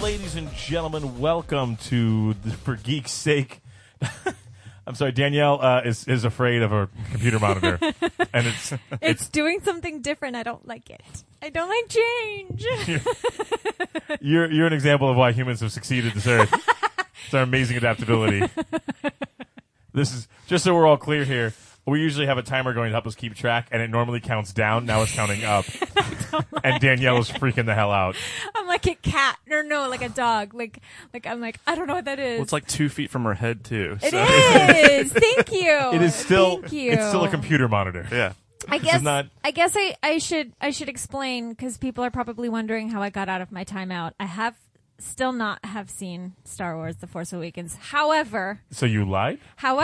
ladies and gentlemen, welcome to For Geek's Sake. I'm sorry, Danielle is afraid of a computer monitor, and it's doing something different. I don't like it. I don't like change. You're an example of why humans have succeeded this earth. It's our amazing adaptability. This is just so we're all clear here. We usually have a timer going to help us keep track, and it normally counts down. Now it's counting up. And Danielle is freaking the hell out. I'm like a cat. Or no, like a dog. Like I'm like, I don't know what that is. Well, it's like 2 feet from her head, too. It is. Thank you. It is still, Thank you. it's still a computer monitor. Yeah. I guess I should explain, because people are probably wondering how I got out of my timeout. I have still not have seen Star Wars: The Force Awakens. However, So you lied?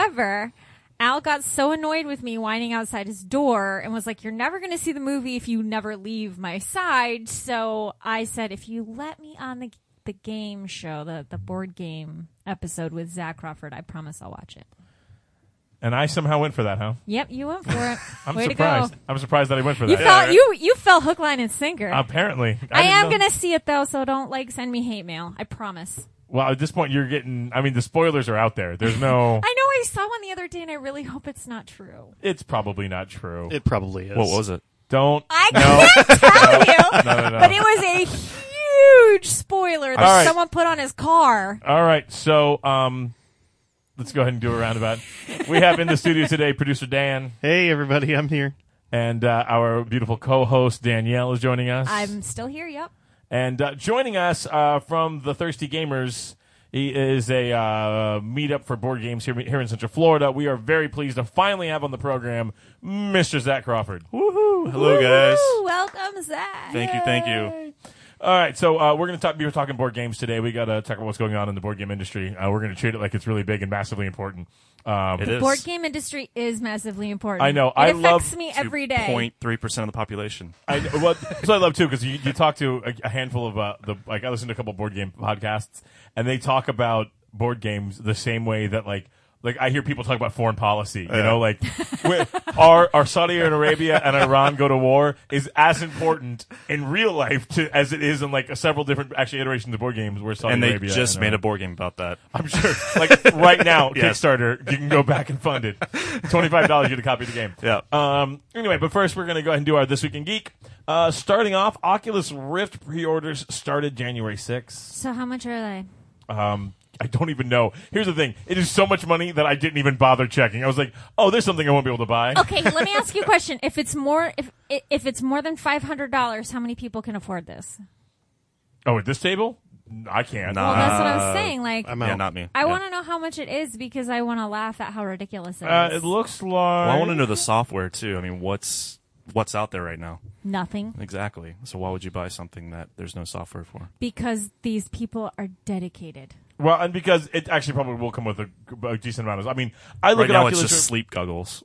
Al got so annoyed with me whining outside his door and was like, "You're never going to see the movie if you never leave my side." So I said, if you let me on the game show, the board game episode with Zach Crawford, I promise I'll watch it. And I somehow went for that, huh? Yep, you went for it. I'm Way surprised. to go. I'm surprised that I went for You that. you fell hook, line, and sinker. Apparently. I am going going to see it, though, so don't send me hate mail. I promise. Well, at this point, you're getting... I mean, the spoilers are out there. There's no... I know I saw one the other day, and I really hope it's not true. It's probably not true. It probably is. What was it? Don't... I can't tell you, No. but it was a huge spoiler that All right. someone put on his car. All right, so let's go ahead and do a roundabout. We have in the studio today producer Dan, Hey, everybody, I'm here. and our beautiful co-host Danielle is joining us. I'm still here, yep. And joining us from the Thirsty Gamers, he is a meetup for board games here in Central Florida. We are very pleased to finally have on the program Mr. Zach Crawford. Woohoo! Hello, guys. Woo, welcome, Zach. Thank you. All right, so we're going to be talking board games today. We got to talk about what's going on in the board game industry. We're going to treat it like it's really big and massively important. It is. Board game industry is massively important. I know. It I affects love me every day. 0.3% of the population. So I love too, because you talk to a handful of I listen to a couple board game podcasts, and they talk about board games the same way that like I hear people talk about foreign policy. You know, like our Saudi Arabia and Iran go to war is as important in real life as it is in like several different iterations of board games where Saudi And they Arabia just and made Iran. a board game about that. I'm sure. Like right now, Yes. Kickstarter, you can go back and fund it. $25, you get a copy of the game. Yeah. Anyway, but first we're going to go ahead and do our This Week in Geek. Starting off, Oculus Rift pre-orders started January 6th. So how much are they? I don't even know. Here's the thing. It is so much money that I didn't even bother checking. I was like, oh, there's something I won't be able to buy. Okay, let me ask you a question. If it's more than $500, how many people can afford this? Oh, at this table? I can't. Nah. Well, that's what I'm saying. Like, I'm out. Yeah, not me. I Yeah. want to know how much it is because I want to laugh at how ridiculous it is. It looks like... Well, I want to know the software, too. I mean, what's out there right now? Nothing. Exactly. So why would you buy something that there's no software for? Because these people are dedicated. Well, and because it actually probably will come with a decent amount of... I mean, I look Right at now, Oculus it's just Rift- sleep goggles.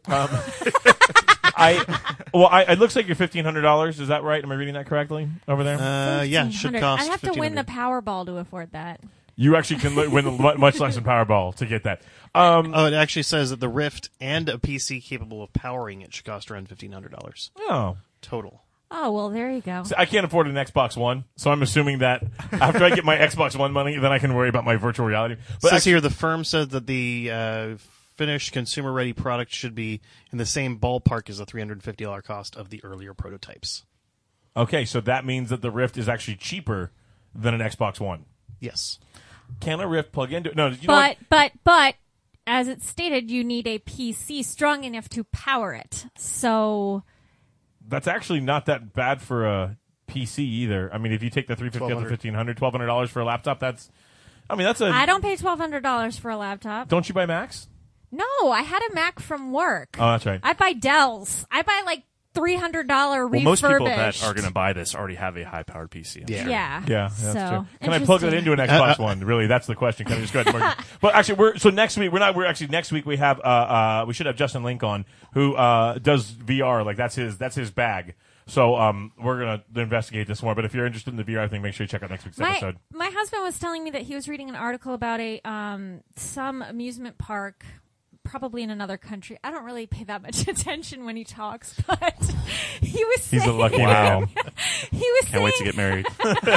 it looks like you're $1,500. Is that right? Am I reading that correctly over there? Yeah, should $1,500. cost I have to win the $1,500. Powerball to afford that. You actually can win much less than Powerball to get that. Oh, it actually says that the Rift and a PC capable of powering it should cost around $1,500 Oh. total. Oh, well, there you go. So I can't afford an Xbox One, so I'm assuming that after I get my Xbox One money, then I can worry about my virtual reality. But Says here the firm said that the finished consumer-ready product should be in the same ballpark as the $350 cost of the earlier prototypes. okay, so that means that the Rift is actually cheaper than an Xbox One. Yes. Can a Rift plug into? No, you know what? But as it's stated, you need a PC strong enough to power it. So That's actually not that bad for a PC either. I mean, if you take the $350 up to $1,500, $1,200 for a laptop, that's. I mean, that's a. I don't pay $1,200 for a laptop. Don't you buy Macs? No, I had a Mac from work. Oh, that's right. I buy Dells. I buy like $300 refurbished. Well, most people that are going to buy this already have a high-powered PC. I'm Yeah. sure. Yeah. Yeah, that's so, true. Can I plug that into an Xbox One? Really, that's the question. Can I just go ahead and mark it? But actually, next week next week we have we should have Justin Link on who does VR. Like that's his bag. So we're gonna investigate this more. But if you're interested in the VR thing, make sure you check out next week's episode. My husband was telling me that he was reading an article about some amusement park probably in another country. I don't really pay that much attention when he talks, but he was saying, He's a lucky Wow. man. he was Can't saying, wait to get married.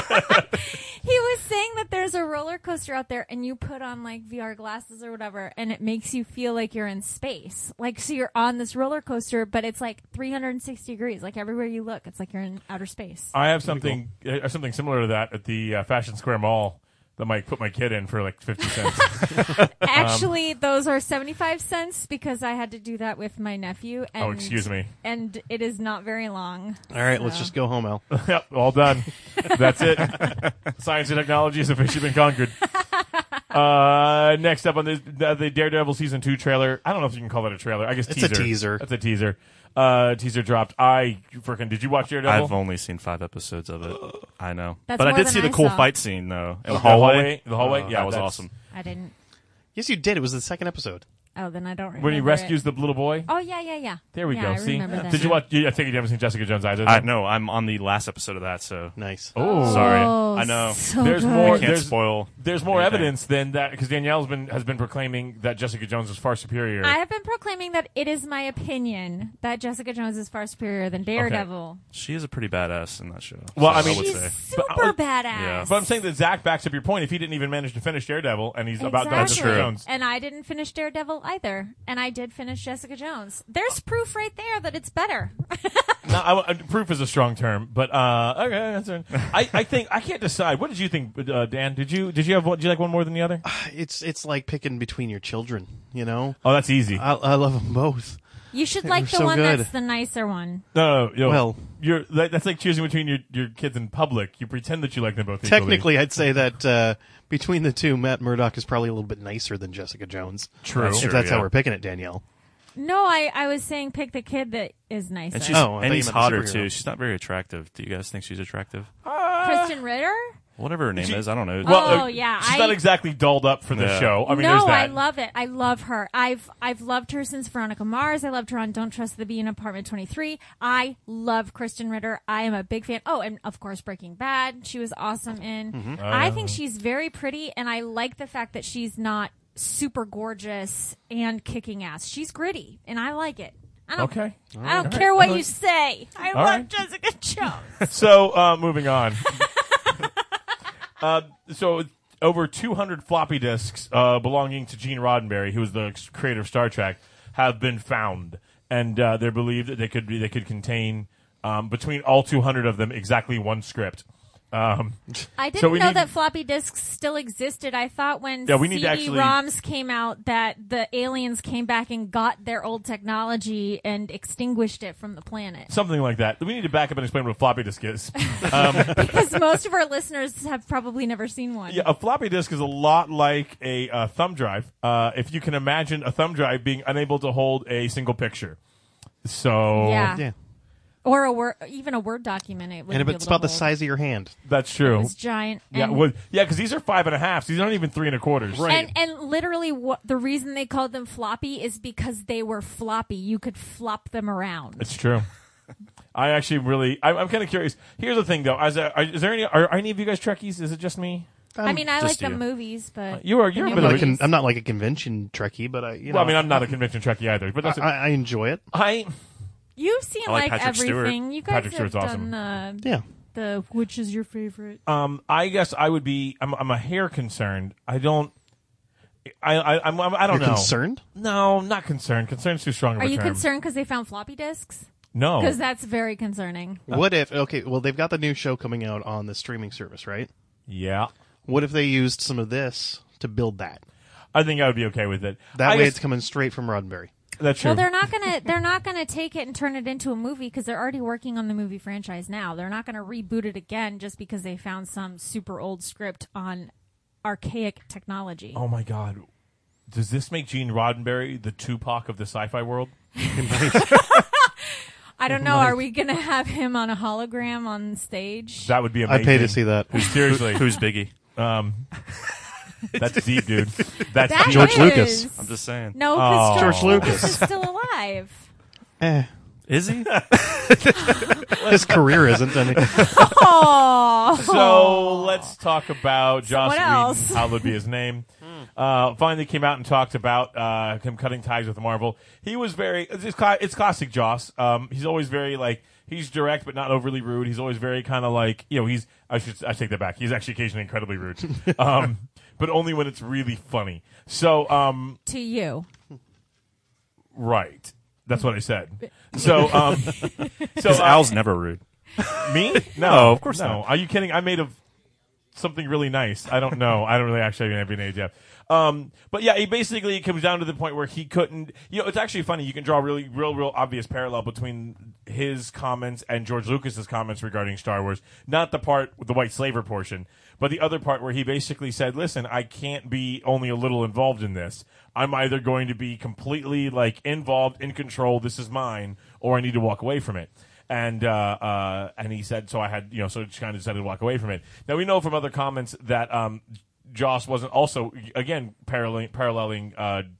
he was saying that there's a roller coaster out there and you put on like VR glasses or whatever and it makes you feel like you're in space. Like, so you're on this roller coaster, but it's like 360 degrees. Like everywhere you look, it's like you're in outer space. I have something similar to that at the Fashion Square Mall that might put my kid in for like 50 cents. Actually, those are 75 cents because I had to do that with my nephew. And, Oh, excuse me. And it is not very long. All right, let's So- just go home, Al. Yep, all done. That's it. Science and technology has officially been conquered. Next up on the Daredevil Season 2 trailer. I don't know if you can call that a trailer. I guess It's a teaser. That's a teaser. Teaser dropped. Did you watch Daredevil? I've only seen 5 episodes of it. I know. That's But I more did than see the I cool saw. fight scene, though. In the The hallway. The hallway? Yeah, That was that's awesome. I didn't. Yes, you did. It was the second episode. Oh, then I don't remember. When he rescues it. the little boy? Oh, yeah. There we Yeah, go. I See? remember that Did you now. watch? I think you haven't seen Jessica Jones either. No, I'm on the last episode of that, so. Nice. Oh, Sorry. Oh, I know. So There's good. more- I can't there's- spoil. There's more anything. evidence than that because Danielle has been proclaiming that Jessica Jones is far superior. I have been proclaiming that it is my opinion that Jessica Jones is far superior than Daredevil. She is a pretty badass in that show. Well, I So mean- would She's say. super badass. Yeah. But I'm saying that Zach backs up your point. If he didn't even manage to finish Daredevil, and he's about done with Exactly. Jessica Jones, And I didn't finish Daredevil either. And I did finish Jessica Jones. There's proof right there that it's better. no, proof is a strong term. But okay, that's all right. I think I can't decide. What did you think, Dan? Did you like one more than the other? It's like picking between your children, you know? Oh, that's easy. I love them both. You should They like were the so one good. that's the nicer one. No, Well- that's like choosing between your kids in public. You pretend that you like them both equally. Technically, I'd say that between the two, Matt Murdock is probably a little bit nicer than Jessica Jones. True. That's If true, that's how yeah. we're picking it, Danielle. No, I was saying pick the kid that is nicer. And she's Oh, I thought and you he's meant the hotter superhero. too. She's not very attractive. Do you guys think she's attractive? Kristen Ritter? Whatever her name She- is, I don't know. Well, yeah, she's I- not exactly dolled up for the Yeah. show. I mean, no, there's that. I love it. I love her. I've loved her since Veronica Mars. I loved her on Don't Trust the Bee in Apartment 23. I love Kristen Ritter. I am a big fan. Oh, and of course Breaking Bad. She was awesome in. I think she's very pretty, and I like the fact that she's not super gorgeous and kicking ass. She's gritty, and I like it. I don't, Okay. I don't care what you say. I love right. Jessica Jones. So, moving on. So, over 200 floppy disks belonging to Gene Roddenberry, who was the creator of Star Trek, have been found, and they're believed that they could contain between all 200 of them exactly one script. I didn't So we know need- that floppy disks still existed. I thought when Yeah, we need to actually- CD-ROMs came out that the aliens came back and got their old technology and extinguished it from the planet. Something like that. We need to back up and explain what a floppy disk is. Because most of our listeners have probably never seen one. Yeah, a floppy disk is a lot like a thumb drive. If you can imagine a thumb drive being unable to hold a single picture. So Yeah. Yeah. Or even a Word document. It And it's about the size of your hand. that's true. It's giant. Yeah, And, because these are 5.5s. These aren't even 3 1/4. Right. and literally, the reason they called them floppy is because they were floppy. You could flop them around. It's true. I actually I'm kind of curious. Here's the thing, though. Are any of you guys Trekkies? Is it just me? I mean, I like just the you. movies, but You're the a new bit of a movies- I'm not like a convention Trekkie, but Well, I mean, I'm not a convention Trekkie either, but that's I enjoy it. You've seen I like like Patrick Stewart. everything. You guys Patrick have Stewart's awesome. done Yeah. the which is your favorite? I guess I would be. I'm a hair concerned. I don't. I don't You're know. concerned? No, not concerned. Concerned's too strong of Are a you term. concerned because they found floppy disks? No. Because that's very concerning. What if, okay, well, they've got the new show coming out on the streaming service, right? Yeah. What if they used some of this to build that? I think I would be okay with it. That I way guess- it's coming straight from Roddenberry. That's true. Well, they're not gonna take it and turn it into a movie because they're already working on the movie franchise now. They're not gonna reboot it again just because they found some super old script on archaic technology. Oh my God. Does this make Gene Roddenberry the Tupac of the sci-fi world? I don't know. Are we gonna have him on a hologram on stage? That would be amazing. I'd pay to see that. Seriously. Who's Biggie? That's deep, dude. That's That deep. George is- Lucas. I'm just saying. No, Oh. because George George Lucas Lucas. is still alive. Is he? His career isn't. I mean, Oh, So let's talk about Joss Someone else. Whedon. How would be his name? finally came out and talked about him cutting ties with Marvel. He was it's classic Joss. He's always very he's direct but not overly rude. He's always very kind of I take that back. He's actually occasionally incredibly rude. But only when it's really funny. So To you. right. That's what I said. So Because Al's never rude. me? No, of course no. not. Are you kidding? I made something really nice. I don't know. I don't really actually have any idea. But yeah, he basically comes down to the point where he couldn't. It's actually funny. You can draw a real obvious parallel between his comments and George Lucas's comments regarding Star Wars. Not the part with the white slaver portion, but the other part where he basically said, "Listen, I can't be only a little involved in this. I'm either going to be completely involved, in control. This is mine, or I need to walk away from it." And he said, so I had, so just kind of decided to walk away from it. Now we know from other comments that Joss wasn't also, again, paralleling.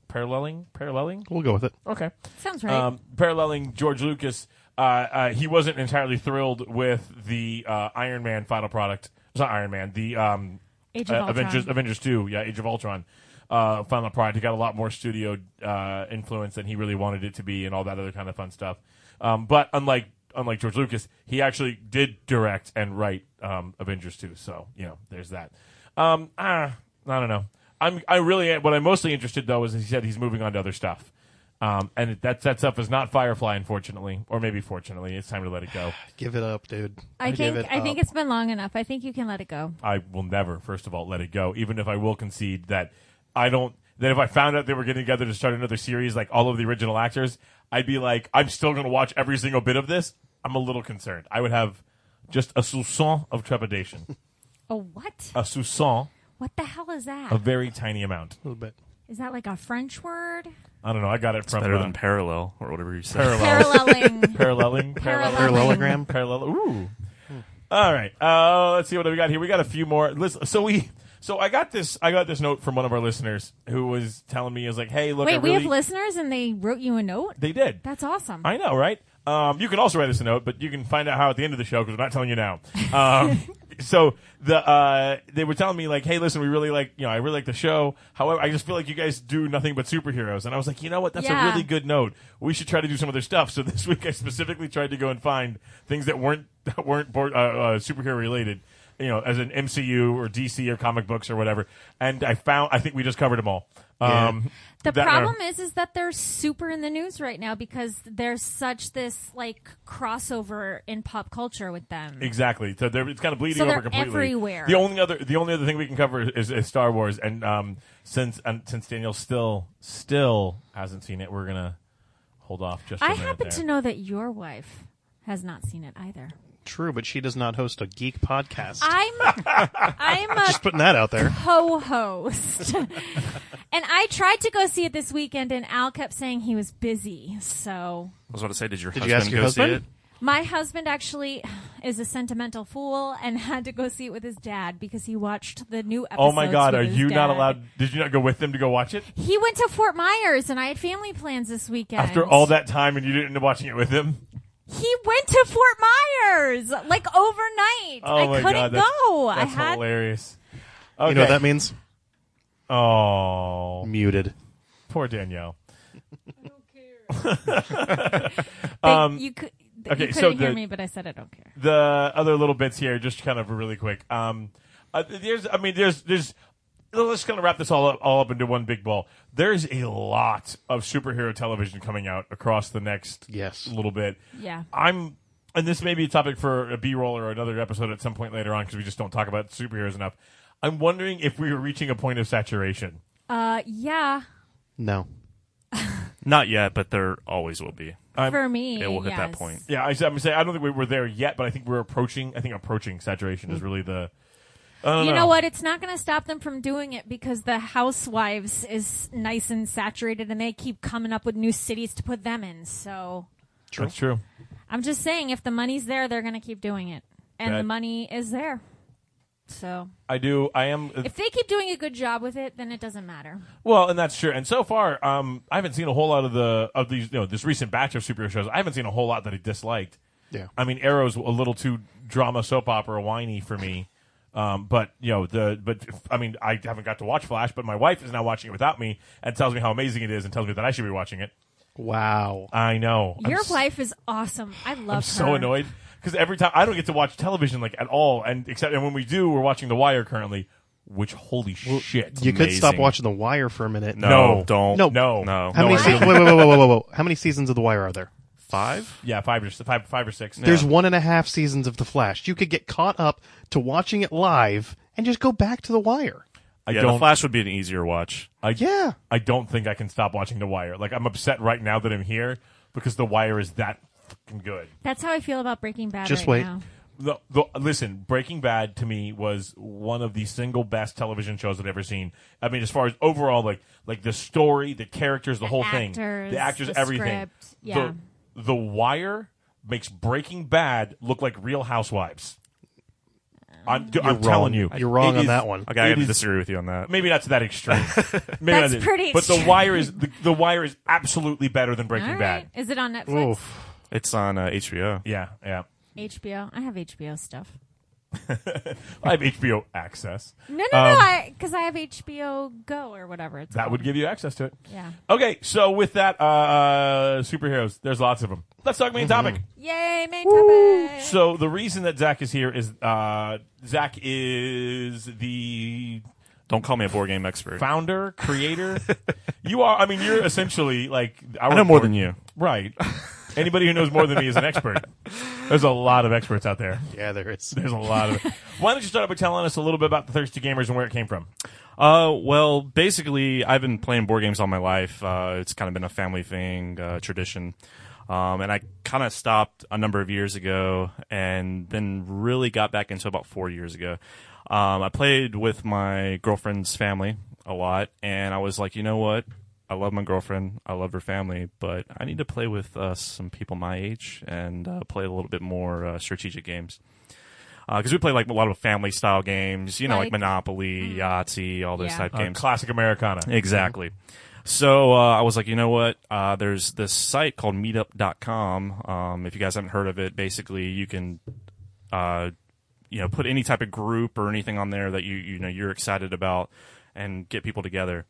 We'll go with it. Okay. Sounds right. Paralleling George Lucas, he wasn't entirely thrilled with the Iron Man final product. It's not Iron Man. The Age of Ultron. Avengers 2, Age of Ultron. Final product. It got a lot more studio influence than he really wanted it to be, and all that other kind of fun stuff. But unlike George Lucas, he actually did direct and write Avengers 2. So there's that. I don't know. What I'm mostly interested though is he said he's moving on to other stuff. And that stuff is not Firefly, unfortunately, or maybe fortunately. It's time to let it go. Give it up, dude. I think it's been long enough. I think you can let it go. I will never, first of all, let it go. Even if I will concede that that if I found out they were getting together to start another series, like all of the original actors, I'd be like, I'm still going to watch every single bit of this. I'm a little concerned. I would have just a soupçon of trepidation. A what? A soupçon. What the hell is that? A very tiny amount. A little bit. Is that like a French word? I don't know. I got it from Better than parallel or whatever you said. Paralleling. Parallelogram. Ooh. All right. Let's see what we got here. We got a few more. Listen, so I got this note from one of our listeners who was telling me, hey, look. Wait, we have listeners and they wrote you a note? They did. That's awesome. I know, right? You can also write us a note, but you can find out how at the end of the show because we're not telling you now. So they were telling me hey, listen, we really I really like the show. However, I just feel like you guys do nothing but superheroes, and I was like, you know what? That's a really good note. We should try to do some other stuff. So this week, I specifically tried to go and find things that weren't superhero related. As an MCU or DC or comic books or whatever, and I think we just covered them all. The problem is that they're super in the news right now because there's such this crossover in pop culture with them. Exactly. So it's kind of bleeding so over completely. Everywhere. The only other thing we can cover is Star Wars, and since Daniel still hasn't seen it, we're gonna hold off just. I happen to know that your wife has not seen it either. True, but she does not host a geek podcast. I'm just putting that out there. Co-host. And I tried to go see it this weekend, and Al kept saying he was busy. So I was about to say, did you husband ask your go husband? see it? my husband actually is a sentimental fool and had to go see it with his dad because he watched the new episodes. Oh my God, with are his you dad. not allowed? Did you not go with them to go watch it? He went to Fort Myers, and I had family plans this weekend. After all that time, and you didn't end up watching it with him? He went to Fort Myers like overnight. Oh I my couldn't God, go. That's hilarious. Okay. You know what that means? Oh, Muted. poor Danielle. You could. okay, you so couldn't hear me, but I said I don't care. The other little bits here, just kind of really quick. There's. Let's kind of wrap this all up into one big ball. There's a lot of superhero television coming out across the next little bit. Yeah. And this may be a topic for a B-roll or another episode at some point later on because we just don't talk about superheroes enough. I'm wondering if we are reaching a point of saturation. Yeah. No. Not yet, but there always will be. For me, it will hit that yes. point. Yeah, I'm saying I don't think we were there yet, but I think we're approaching. I think approaching saturation is really the. You know what? It's not going to stop them from doing it because the Housewives is nice and saturated, and they keep coming up with new cities to put them in. So That's true. I'm just saying, if the money's there, they're going to keep doing it, and the money is there. So I am. If they keep doing a good job with it, then it doesn't matter. Well, and that's true. And so far, I haven't seen a whole lot of these. This recent batch of superhero shows. I haven't seen a whole lot that I disliked. Yeah. I mean, Arrow's a little too drama soap opera whiny for me. But I mean, I haven't got to watch Flash, but my wife is now watching it without me and tells me how amazing it is and tells me that I should be watching it. Wow. I know. Your wife is awesome. I love her. I'm so annoyed because every time I don't get to watch television like at all, and when we do, we're watching The Wire currently. Which holy shit! You could stop amazing. watching The Wire for a minute. No. don't. No. No. How many? I don't. Wait. How many seasons of The Wire are there? 5? Yeah, five or six. There's 1.5 seasons of The Flash. You could get caught up to watching it live and just go back to The Wire. I Yeah, don't. The Flash would be an easier watch. Yeah. I don't think I can stop watching The Wire. Like I'm upset right now that I'm here because The Wire is that fucking good. That's how I feel about Breaking Bad Just right wait. now. Listen, Breaking Bad to me was one of the single best television shows I've ever seen. I mean, as far as overall, like the story, the characters, the whole thing, the actors, the everything. script, yeah. The Wire makes Breaking Bad look like Real Housewives. I'm wrong. telling you, You're wrong It on is- that one. Okay, I it gotta is- disagree with you on that. Maybe not to that extreme. Maybe That's not- pretty But The extreme. Wire is the Wire is absolutely better than Breaking All Bad. right. Is it on Netflix? Oof. It's on HBO. Yeah. HBO. I have HBO stuff. I have HBO access. No, because I have HBO Go or whatever it's That called. would give you access to it. Yeah. Okay, so with that, superheroes, there's lots of them. Let's talk main topic. Yay, main topic. So the reason that Zach is here is Zach is the Don't call me a board game expert. founder, creator. You are. I mean, you're essentially like I know more than you. right? Anybody who knows more than me is an expert. There's a lot of experts out there. Yeah, there is. There's a lot of. Why don't you start by telling us a little bit about the Thirsty Gamers and where it came from? Well, basically, I've been playing board games all my life. It's kind of been a family thing, tradition. And I kind of stopped a number of years ago and then really got back into it about 4 years ago. I played with my girlfriend's family a lot, and I was like, you know what? I love my girlfriend. I love her family, but I need to play with some people my age and play a little bit more strategic games. Because we play like a lot of family style games, like Like- Monopoly, Yahtzee, all those Yeah. type games. Classic Americana. Exactly. So I was like, you know what? There's this site called Meetup.com. If you guys haven't heard of it, basically you can, put any type of group or anything on there that you're excited about and get people together.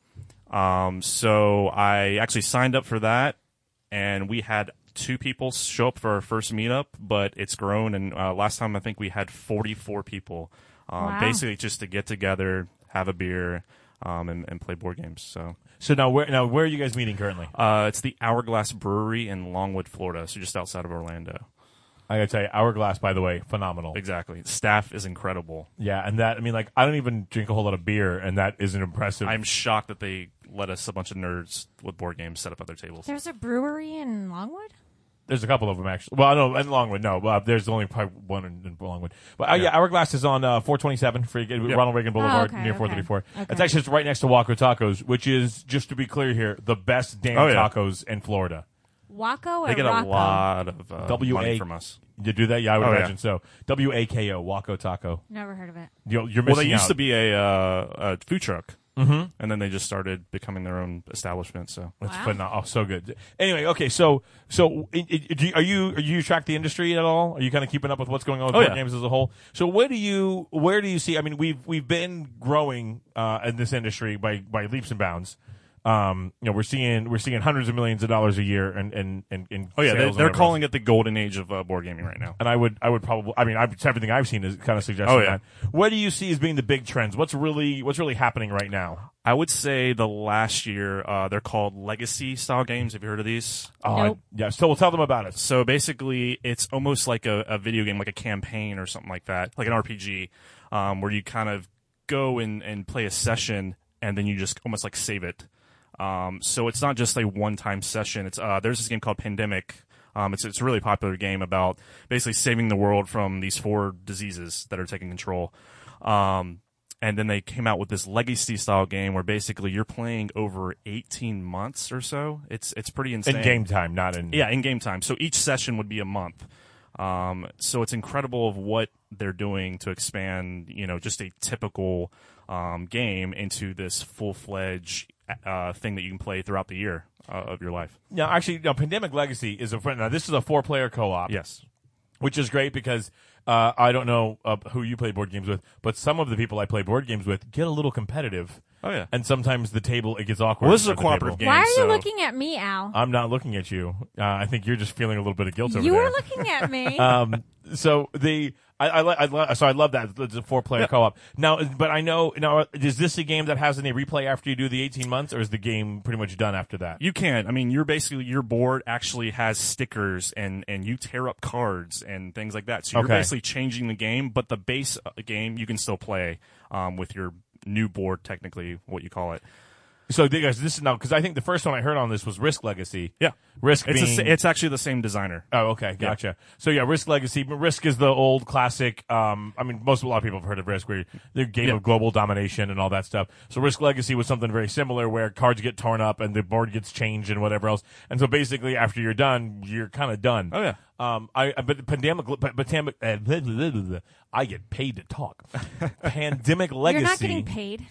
So I actually signed up for that, and we had 2 people show up for our first meetup, but it's grown, and last time I think we had 44 people, Wow. basically just to get together, have a beer, and play board games. So So where are you guys meeting currently? it's the Hourglass Brewery in Longwood, Florida, so just outside of Orlando. I gotta tell you, Hourglass, by the way, phenomenal. Exactly. Staff is incredible. Yeah, and that, I mean, like, I don't even drink a whole lot of beer, and that isn't impressive. I'm shocked that they let us, a bunch of nerds with board games, set up at their tables. There's a brewery in Longwood? There's a couple of them, actually. Well, no, in Longwood, no. There's only probably one in Longwood. But yeah, Hourglass is on 427, Ronald Reagan Boulevard, okay, near okay. 434. Okay. It's actually just right next to Waco Tacos, which is, just to be clear here, the best damn Oh, yeah. tacos in Florida. Waco or They get a Rocco? lot of W-A- money from us. You do that? Yeah, I would Oh, yeah. imagine so. Wako, Waco Taco. Never heard of it. You're missing Well, they used out. to be a food truck, and then they just started becoming their own establishment. So That's Wow. phenomenal. Oh, so good. Anyway, okay, so are you track the industry at all? Are you kind of keeping up with what's going on with Oh, board yeah. games as a whole? So where do you see? I mean, we've been growing in this industry by leaps and bounds. We're seeing hundreds of millions of dollars a year in oh yeah, sales they're calling it the golden age of board gaming right now. And I would probably, I mean, everything I've seen is kind of suggesting Oh, yeah. that. What do you see as being the big trends? What's really happening right now? I would say the last year they're called legacy style games. Have you heard of these? Oh, Nope. yeah. So we'll tell them about it. So basically, it's almost like a video game, like a campaign or something like that, like an RPG, where you kind of go and play a session, and then you just almost like save it. So it's not just a one-time session. It's there's this game called Pandemic. It's a really popular game about basically saving the world from these 4 diseases that are taking control. And then they came out with this legacy style game where basically you're playing over 18 months or so. It's pretty insane. In game time, not in. Yeah, in game time. So each session would be a month. So it's incredible of what they're doing to expand, just a typical game into this full-fledged thing that you can play throughout the year of your life. Now, actually, Pandemic Legacy is now this is a 4-player co-op. Yes. Which is great because I don't know who you play board games with, but some of the people I play board games with get a little competitive. Oh yeah. And sometimes the table, it gets awkward. Well, this is a at the cooperative table. game. Why are you so- looking at me, Al? I'm not looking at you. I think you're just feeling a little bit of guilt over You there. were looking at me. So I love that it's a 4-player co-op. Now, but I know now, is this a game that has any replay after you do the 18 months, or is the game pretty much done after that? You can. I mean, your board actually has stickers and you tear up cards and things like that. So you're Okay. basically changing the game, but the base game you can still play with your new board, technically, what you call it. So, guys, this is now because I think the first one I heard on this was Risk Legacy. Yeah. Risk It's being it's actually the same designer. Oh, okay, gotcha. So yeah, Risk Legacy. But Risk is the old classic. I mean, a lot of people have heard of Risk, where the game of global domination and all that stuff. So Risk Legacy was something very similar, where cards get torn up and the board gets changed and whatever else. And so basically, after you're done, you're kind of done. Oh yeah. I get paid to talk. Pandemic Legacy. You're not getting paid.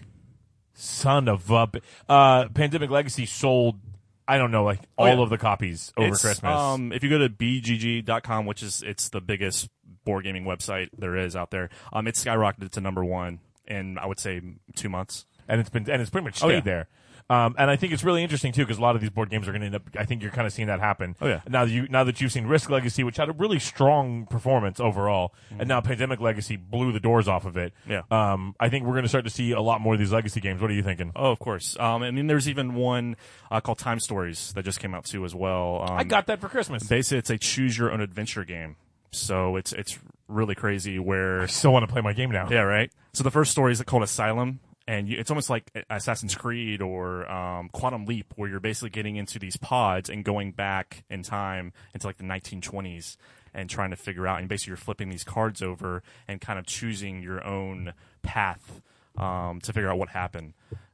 Son of a. Pandemic Legacy sold. I don't know, like all of the copies over Christmas. If you go to bgg.com, which is it's the biggest board gaming website there is out there, it's skyrocketed to number 1 in I would say 2 months. And it's pretty much stayed there. And I think it's really interesting too, because a lot of these board games are going to end up. I think you're kind of seeing that happen. Oh yeah. Now that you've seen Risk Legacy, which had a really strong performance overall, and now Pandemic Legacy blew the doors off of it. Yeah. I think we're going to start to see a lot more of these legacy games. What are you thinking? Oh, of course. And then there's even one called Time Stories that just came out too as well. I got that for Christmas. Basically, it's a choose your own adventure game. So it's really crazy. Where I still want to play my game now. yeah, right. So the first story is called Asylum. And it's almost like Assassin's Creed or Quantum Leap, where you're basically getting into these pods and going back in time into like the 1920s and trying to figure out. And basically, you're flipping these cards over and kind of choosing your own path to figure out what happened.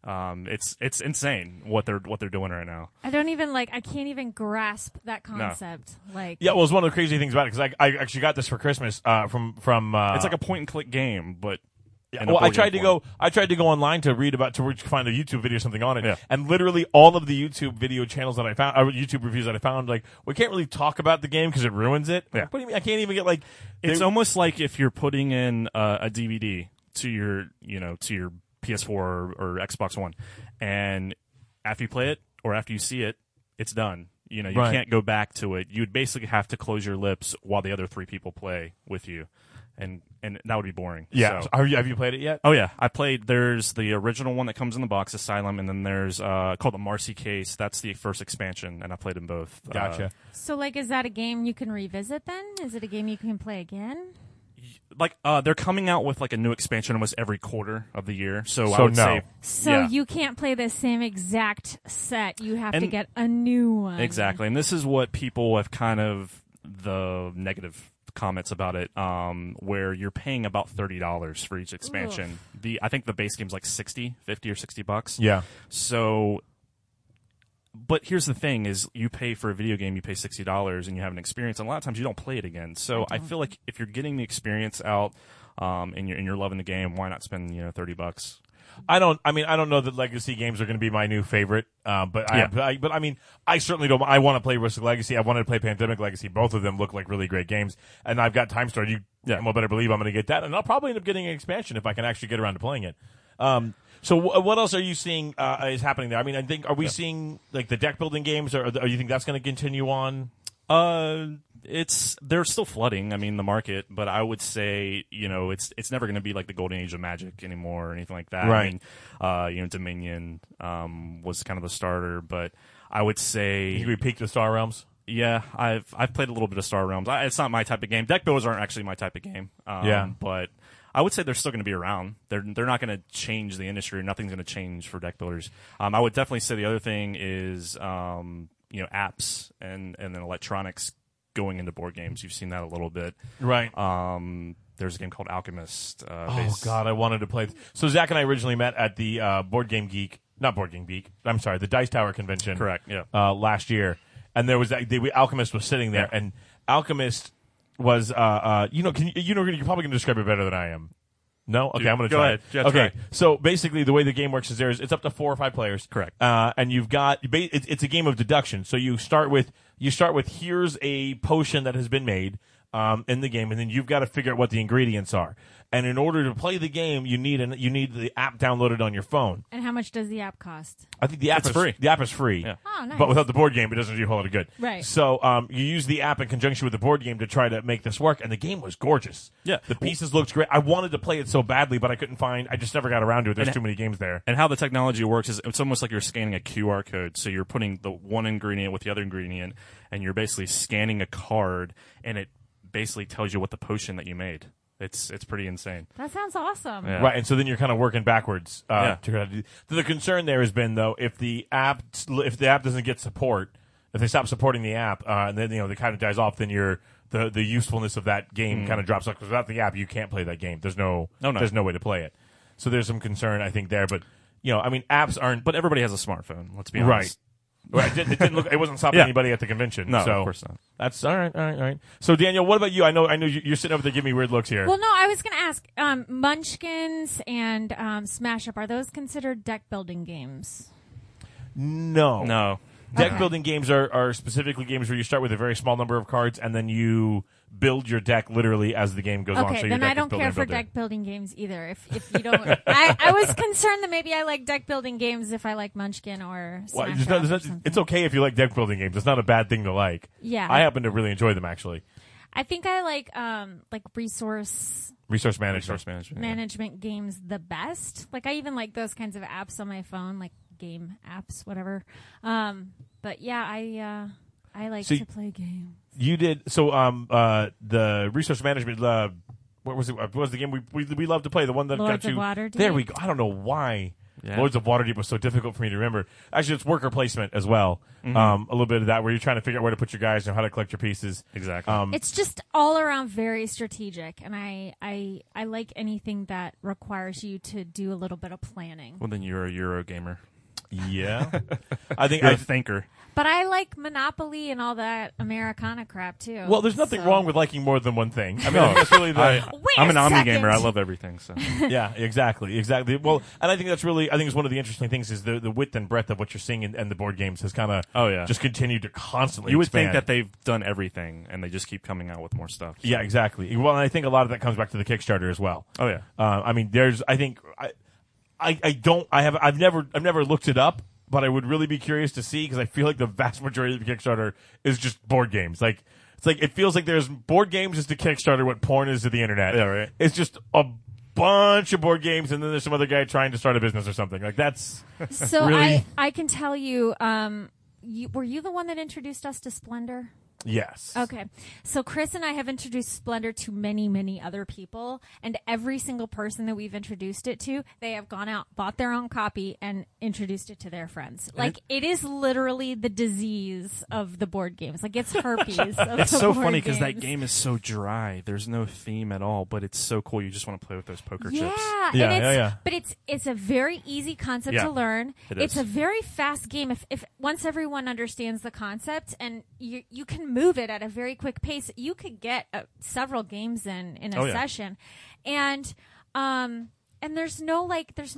It's insane what they're doing right now. I can't even grasp that concept. Like, Yeah, well, it's one of the crazy things about it, because I actually got this for Christmas from. It's like a point and click game, but. Well, I tried to go online to read about to find a YouTube video or something on it, Yeah. and literally all of the YouTube video channels that I found, YouTube reviews that I found, like we can't really talk about the game because it ruins it. Yeah. What do you mean? I can't even get like. It's almost like if you're putting in a DVD to your PS4 or Xbox One, and after you play it or after you see it, it's done. You Right. can't go back to it. You'd basically have to close your lips while the other 3 people play with you, and that would be boring. Yeah. So- Have you played it yet? Oh yeah, I played. There's the original one that comes in the box, Asylum, and then there's called the Marcy Case. That's the first expansion, and I played them both. Gotcha. so like, is that a game you can revisit then? Is it a game you can play again? They're coming out with like a new expansion almost every quarter of the year. So I So would no. say So yeah. you can't play the same exact set. You have to And- get a new one. Exactly, and this is what people have kind of the negative comments about it, where you're paying about $30 for each expansion. I think the base game's like $50 or $60. Yeah. So, but here's the thing: is you pay for a video game, you pay $60, and you have an experience, and a lot of times you don't play it again. So I feel like if you're getting the experience out, and you're loving the game, why not spend $30? I don't know that legacy games are going to be my new favorite. But I certainly don't. I want to play Risk Legacy. I wanted to play Pandemic Legacy. Both of them look like really great games. And I've got Time Story. Well, better believe I'm going to get that. And I'll probably end up getting an expansion if I can actually get around to playing it. So what else are you seeing is happening there? I mean, are we seeing like the deck building games, or you think that's going to continue on? They're still flooding. I mean, the market, but I would say it's never going to be like the golden age of Magic anymore or anything like that. Right. I mean, Dominion was kind of the starter, but I would say You think we peaked with Star Realms? yeah, I've played a little bit of Star Realms. It's not my type of game. Deck builders aren't actually my type of game. But I would say they're still going to be around. They're not going to change the industry. Nothing's going to change for deck builders. I would definitely say the other thing is apps and then electronics going into board games. You've seen that a little bit. Right. There's a game called Alchemist. Oh God, I wanted to play. So Zach and I originally met at the the Dice Tower convention. Correct. Yeah. Last year, and there was Alchemist was sitting there, Yeah. and Alchemist was you're probably going to describe it better than I am. No? Okay, I'm going to Go try. ahead. Yeah, okay, try. so basically the way the game works is it's up to 4 or 5 players. Correct. And you've got it's a game of deduction. So you start with here's a potion that has been made. in the game, and then you've got to figure out what the ingredients are. And in order to play the game, you need the app downloaded on your phone. And how much does the app cost? I think the app It's is free. The app is free. Yeah. Oh, nice. But without the board game, it doesn't do a whole lot of good. Right. So you use the app in conjunction with the board game to try to make this work, and the game was gorgeous. Yeah. The pieces looked great. I wanted to play it so badly, but I couldn't find. I just never got around to it. There's And- too many games there. And how the technology works is it's almost like you're scanning a QR code. So you're putting the one ingredient with the other ingredient, and you're basically scanning a card, and it basically tells you what the potion that you made. It's pretty insane. That sounds awesome. Yeah. Right, and so then you're kind of working backwards. Yeah. To try to do. The concern there has been though, if the app doesn't get support, if they stop supporting the app, and then it kind of dies off, then the usefulness of that game kind of drops off. Because without the app, you can't play that game. There's no way to play it. So there's some concern I think there, but apps aren't. But everybody has a smartphone. Let's be honest. Right. It didn't look. It wasn't stopping Yeah. anybody at the convention. No, so of course not. That's all right. So Daniel, what about you? I know you're sitting over there giving me weird looks here. Well, no, I was going to ask, Munchkins and Smash Up, are those considered deck building games? No. Deck Okay. building games are specifically games where you start with a very small number of cards and then you build your deck literally as the game goes on. Okay, So your then deck I is don't building care and for building. deck building games either. If you don't, I was concerned that maybe I like deck building games if I like Munchkin or Well, Smash there's Up or not- something. it's okay if you like deck building games. It's not a bad thing to like. Yeah. I happen to really enjoy them actually. I think I like resource Resource management. Resource management. yeah. management games the best. Like I even like those kinds of apps on my phone, like game apps, whatever. But yeah, I like So to play games. You did so. The resource management. What was it? What was the game we love to play? The one that Lords got you. of Waterdeep? There we go. I don't know why. Yeah. Lords of Waterdeep was so difficult for me to remember. Actually, it's worker placement as well. A little bit of that where you're trying to figure out where to put your guys and how to collect your pieces. Exactly. It's just all around very strategic, and I like anything that requires you to do a little bit of planning. Well, then you're a Euro gamer. Yeah, I think You're a thinker. But I like Monopoly and all that Americana crap too. Well, there's nothing So- wrong with liking more than one thing. I mean, I think that's really the. Wait I'm a an Omni second. gamer. I love everything. So Yeah, exactly. Well, and I think that's really. I think it's one of the interesting things is the width and breadth of what you're seeing in the board games has kind of. Oh, yeah. Just continued to constantly. you would expand. think that they've done everything, and they just keep coming out with more stuff. So. Yeah, exactly. Well, and I think a lot of that comes back to the Kickstarter as well. Oh yeah. I mean, I've never looked it up, but I would really be curious to see because I feel like the vast majority of the Kickstarter is just board games. Like it's like it feels like there's board games is to Kickstarter what porn is to the internet. Yeah, right. It's just a bunch of board games, and then there's some other guy trying to start a business or something. Like that's So Really? I can tell you, were you the one that introduced us to Splendor? yes. Okay. So Chris and I have introduced Splendor to many, many other people, and every single person that we've introduced it to, they have gone out, bought their own copy, and introduced it to their friends. Like, it is literally the disease of the board games. Like, it's herpes of It's the so board funny because that games. game is so dry. There's no theme at all, but it's so cool. You just want to play with those poker chips. Yeah, Yeah, and yeah. But it's a very easy concept Yeah, to learn. it It's is. a very fast game. If once everyone understands the concept and you can move it at a very quick pace, you could get several games in a Oh, yeah. session, and there's no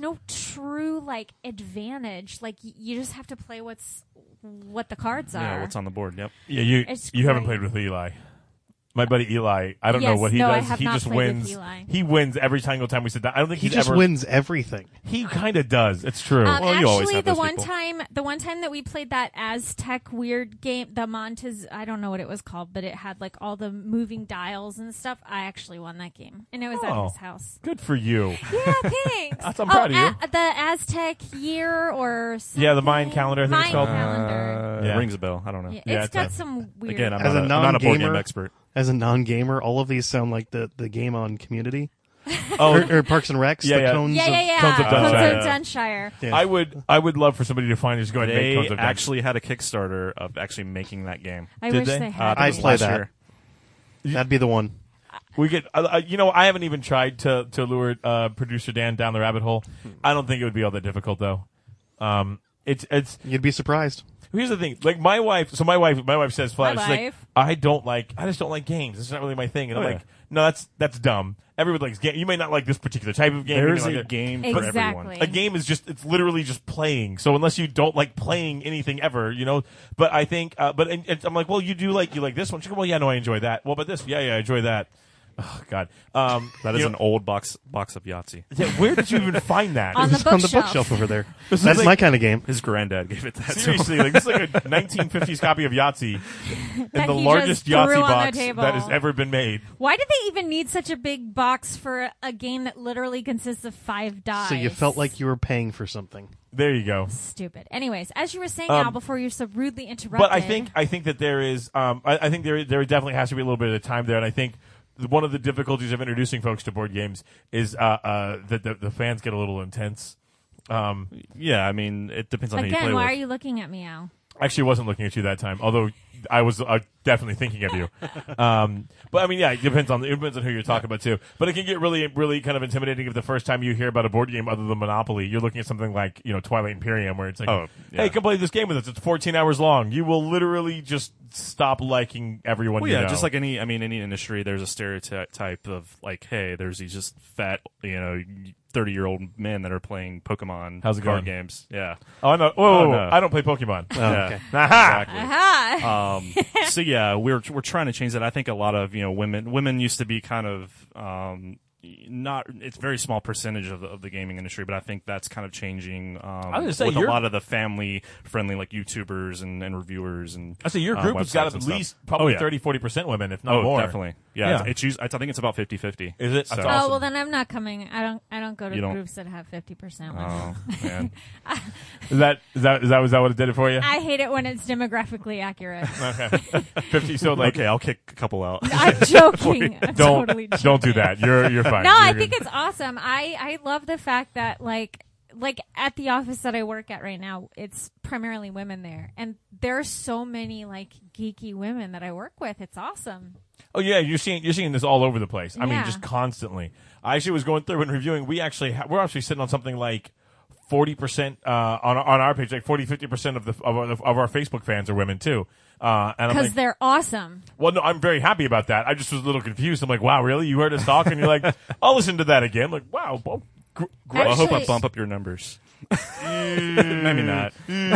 true like advantage. Like you just have to play what the cards are. Yeah, what's on the board? Yep. Yeah, It's you haven't great. played with Eli. My buddy Eli, I don't know Yes, what he no, I does. have He not just played with wins. Eli. He wins every single time we sit down. I don't think He he's just ever. wins everything. He kind of does. It's true. Well, you always actually, have the those one people. time that we played that Aztec weird game, the Montez, I don't know what it was called, but it had like all the moving dials and stuff. I actually won that game, and it was Oh. at his house. Good for you. Yeah, thanks. I'm proud of you. The Aztec year or something. Yeah, the Mayan calendar, I think it's Mayan called. calendar. Yeah. Rings a bell. I don't know. Yeah, Yeah, it's got it's a- some weird. Again, I'm As not a I'm not a board game non-gamer- expert. As a non-gamer, all of these sound like the game on Community Oh, or Parks and Recs. Yeah, the yeah. cones yeah, of- yeah, yeah. Cones of Dunshire. Dunshire. Yeah. I would love for somebody to find just go ahead and make They Cones of Dunshire. actually had a Kickstarter of actually making that game. I Did wish they? they had. I'd This was play last that. year. That'd be the one. We get, I haven't even tried to lure producer Dan down the rabbit hole. I don't think it would be all that difficult though. It's You'd be surprised. here's the thing. Like my wife says flat. My She's like, wife. I just don't like games. It's not really my thing. And I'm Oh, like, no, that's dumb. Everyone likes game. You may not like this particular type of game. There's you may a like game for Exactly. everyone. a game is it's literally just playing. So unless you don't like playing anything ever, but I think, and I'm like, well, you like this one. She goes, well, yeah, no, I enjoy that. Well, but this, yeah, I enjoy that. Oh God, That is an old box of Yahtzee. Yeah, where did you even find that? On the It's on the bookshelf. bookshelf over there. This is That's like- my kind of game. His granddad gave it that. to him. Seriously, like this is like a 1950s copy of Yahtzee, That and the he largest just threw Yahtzee on the box table. that has ever been made. Why did they even need such a big box for a game that literally consists of 5 dice? So you felt like you were paying for something. There you go. stupid. Anyways, as you were saying, Al, before you're so rudely interrupted. But I think that there is, I think there definitely has to be a little bit of time there, and I think one of the difficulties of introducing folks to board games is that the fans get a little intense. Yeah, I mean, it depends on who you Again, play why with. are you looking at me, Al? Actually, wasn't looking at you that time, although I was definitely thinking of you. But I mean, yeah, it depends on who you're talking about too. But it can get really, really kind of intimidating if the first time you hear about a board game other than Monopoly, you're looking at something like Twilight Imperium, where it's like, Oh, yeah. hey, come play this game with us. It's 14 hours long. You will literally just stop liking everyone. Well, you yeah, know. just like any industry, there's a stereotype of like, hey, there's these just fat, 30-year-old men that are playing Pokemon How's it card going? games. Yeah. Oh no! Whoa, no. I don't play Pokemon. Yeah. okay. Aha! Exactly. Aha! So yeah, we're trying to change that. I think a lot of women used to be kind of not. It's a very small percentage of the gaming industry, but I think that's kind of changing. was gonna say, with a you're- lot of the family friendly like YouTubers and reviewers and. I say your group has websites got and at stuff. least probably yeah. 30-40% women, if not Oh, more. definitely. Yeah, Yeah. I think it's about 50-50. Is it? So- That's Oh awesome. well, then I'm not coming. I don't go to You don't- groups that have 50% women. Oh man. Is that what it did it for you? I hate it when it's demographically accurate. Okay. 50. So like, Okay, I'll kick a couple out. I'm joking. I'm totally joking. don't do that. You're fine. No, You're I good. think it's awesome. I love the fact that like at the office that I work at right now, it's primarily women there, and there are so many like geeky women that I work with. It's awesome. Oh yeah, you're seeing this all over the place. I mean, Yeah. just constantly. I actually was going through and reviewing. We're actually sitting on something like 40% on our page, like 40-50% of our Facebook fans are women too. And I'm Because like, they're awesome. well, no, I'm very happy about that. I just was a little confused. I'm like, wow, really? You heard us talk, and you're like, I'll listen to that again. I'm like, wow, well, great. Well, I hope I Actually- bump up your numbers. Maybe not.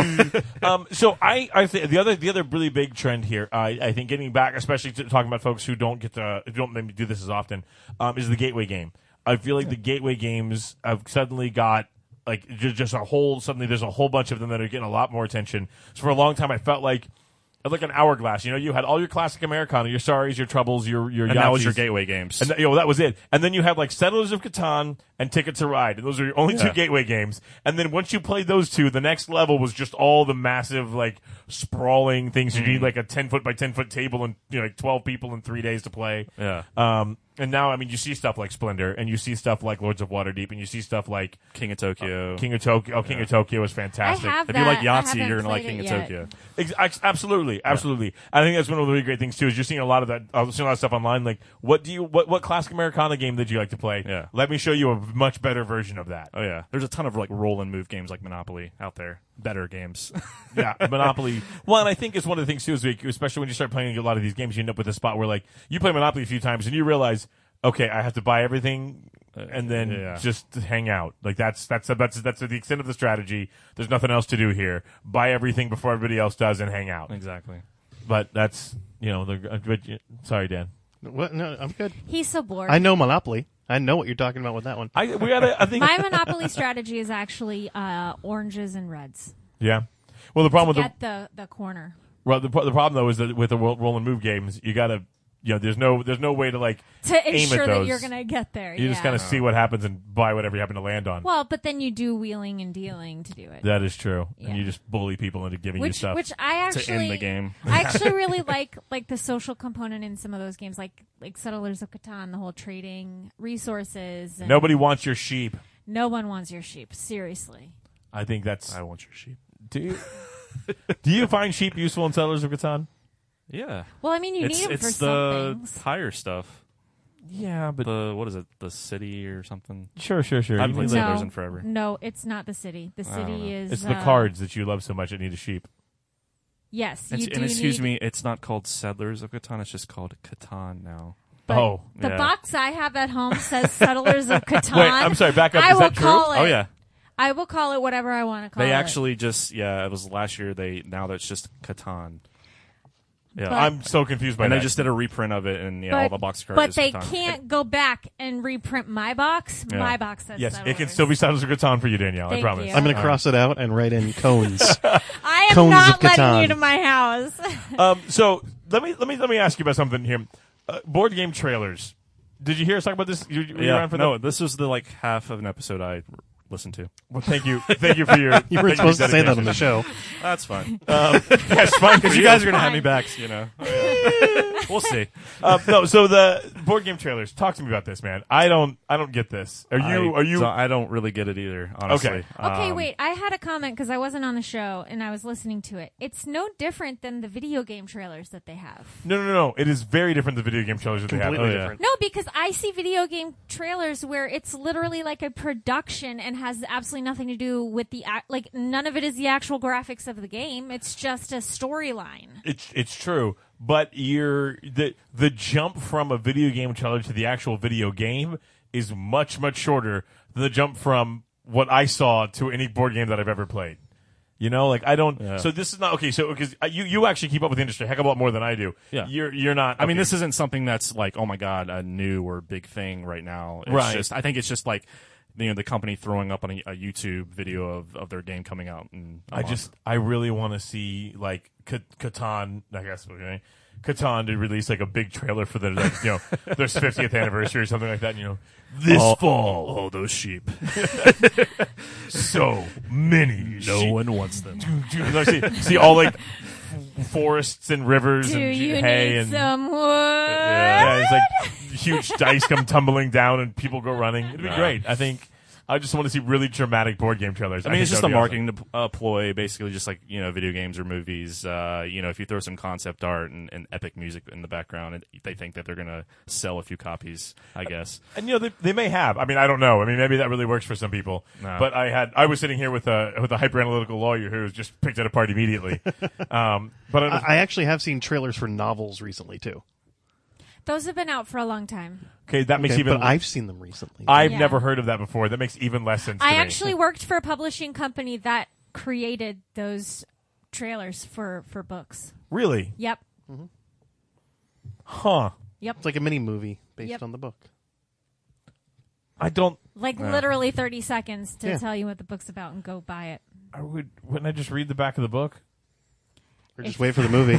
So I think the other really big trend here, I think getting back, especially to talking about folks who don't maybe do this as often, is the gateway game. I feel like the gateway games have suddenly got like just suddenly there's a whole bunch of them that are getting a lot more attention. So for a long time, I felt like an hourglass. You had all your classic Americana, your Sorries, your Troubles, your And that was your Yahtzees. gateway games. And that was it. And then you had like Settlers of Catan and Ticket to Ride. And those are your only two Yeah. gateway games. And then once you played those two, the next level was just all the massive, like, sprawling things. You need like a 10-foot by 10-foot table and, like 12 people in 3 days to play. Yeah. And now, I mean, you see stuff like Splendor, and you see stuff like Lords of Waterdeep, and you see stuff like King of Tokyo. King of Tokyo. Oh, King of Tokyo was I fantastic. have If that. you like I Yahtzee, haven't you're gonna like played King it of yet. Tokyo. Absolutely. I think that's one of the really great things too. Is you're seeing a lot of that. I've seen a lot of stuff online. Like, what classic Americana game did you like to play? Yeah. Let me show you a much better version of that. Oh yeah, there's a ton of like roll and move games like Monopoly out there. Better games. Yeah, Monopoly. Well, and I think it's one of the things too, is especially when you start playing a lot of these games, you end up with a spot where like you play Monopoly a few times and you realize, okay, I have to buy everything and then yeah. just hang out. Like that's the extent of the strategy. There's nothing else to do here. Buy everything before everybody else does and hang out. Exactly. But that's sorry, Dan. What? No, I'm good. He's so bored. I know Monopoly. I know what you're talking about with that one. I think My Monopoly strategy is actually oranges and reds. yeah. Well, the problem with Get the corner. the problem though is that with the roll and move games, you gotta. There's no way to like To aim ensure at that those. you're going to get there. You just kind of see what happens and buy whatever you happen to land on. Well, but then you do wheeling and dealing to do it. That is true, and Yeah. you just bully people into giving you Which stuff. I actually to end the game. I actually really like the social component in some of those games, like Settlers of Catan, the whole trading resources. And Nobody wants your sheep. no one wants your sheep. Seriously. I think that's. I want your sheep. Do you? Do you find sheep useful in Settlers of Catan? Yeah. Well, I mean, you need them for it's some the things. higher stuff. Yeah, but What is it? The city or something? sure. I haven't You played need, Settlers like- in forever. No, it's not the city. The don't city know. is it's the cards that you love so much that need a sheep. Yes, And, you do and excuse need- me, it's not called Settlers of Catan. It's just called Catan now. But the yeah. box I have at home says Settlers of Catan. Wait, I'm sorry, back up. I Is will that true? call it. Oh yeah. I will call it whatever I want to call it. They actually just it was last year. Now that's just Catan. Yeah, But- I'm so confused by and that. they just did a reprint of it, and But, all the box cards. but is they Catan. can't go back and reprint my box. Yeah. My box says Yes, Settlers. it can still be Settlers of Catan for you, Danielle. Thank I promise. you. I'm going to cross it out and write in cones. I am Cones not of letting Catan. you to my house. So let me ask you about something here. Board game trailers. Did you hear us talk about this? Were you around for no, that? this was the half of an episode I listened to. Well, thank you for your. You weren't supposed to say that on the show. That's fine. Yes, fine. Because you guys are gonna have me back, We'll see. No, so the board game trailers. Talk to me about this, man. I don't get this. Are you? I don't really get it either, honestly. Okay. Okay, wait. I had a comment because I wasn't on the show and I was listening to it. It's no different than the video game trailers that they have. No. It is very different than the video game trailers that they have. Completely yeah. different. No, because I see video game trailers where it's literally like a production and has absolutely nothing to do with none of it is the actual graphics of the game. It's just a storyline. It's true, but the jump from a video game trailer to the actual video game is much shorter than the jump from what I saw to any board game that I've ever played. You know, like I don't. Yeah. So this is not okay. So because you actually keep up with the industry a heck of a lot more than I do. Yeah. You're not. I mean, okay. this isn't something that's like, oh my god, a new or big thing right now. It's Right. Just, I think it's just like, the company throwing up on a YouTube video of their game coming out. And I really want to see like Catan. I guess okay. Catan to release like a big trailer for their their 50th anniversary or something like that. This fall, oh, those sheep. so many. No one wants them. see all like forests and rivers Do and you hay need and some wood? yeah, it's like huge dice come tumbling down and people go running. It'd be great. I think I just want to see really dramatic board game trailers. I mean, it's think just a that would be awesome. marketing ploy, basically, just like video games or movies. If you throw some concept art and epic music in the background, they think that they're gonna sell a few copies, I guess. And they may have. I mean, I don't know. I mean, maybe that really works for some people. No. But I was sitting here with a hyper analytical lawyer who just picked it apart immediately. But I actually have seen trailers for novels recently too. Those have been out for a long time. okay, that makes Okay, even. but I've seen them recently. I've Yeah. never heard of that before. That makes even less sense. To I me. actually worked for a publishing company that created those trailers for books. really, Yep. huh? It's like a mini movie based Yep. on the book. I don't. Like literally 30 seconds to Yeah. tell you what the book's about and go buy it. Wouldn't I just read the back of the book? Or just wait for the movie.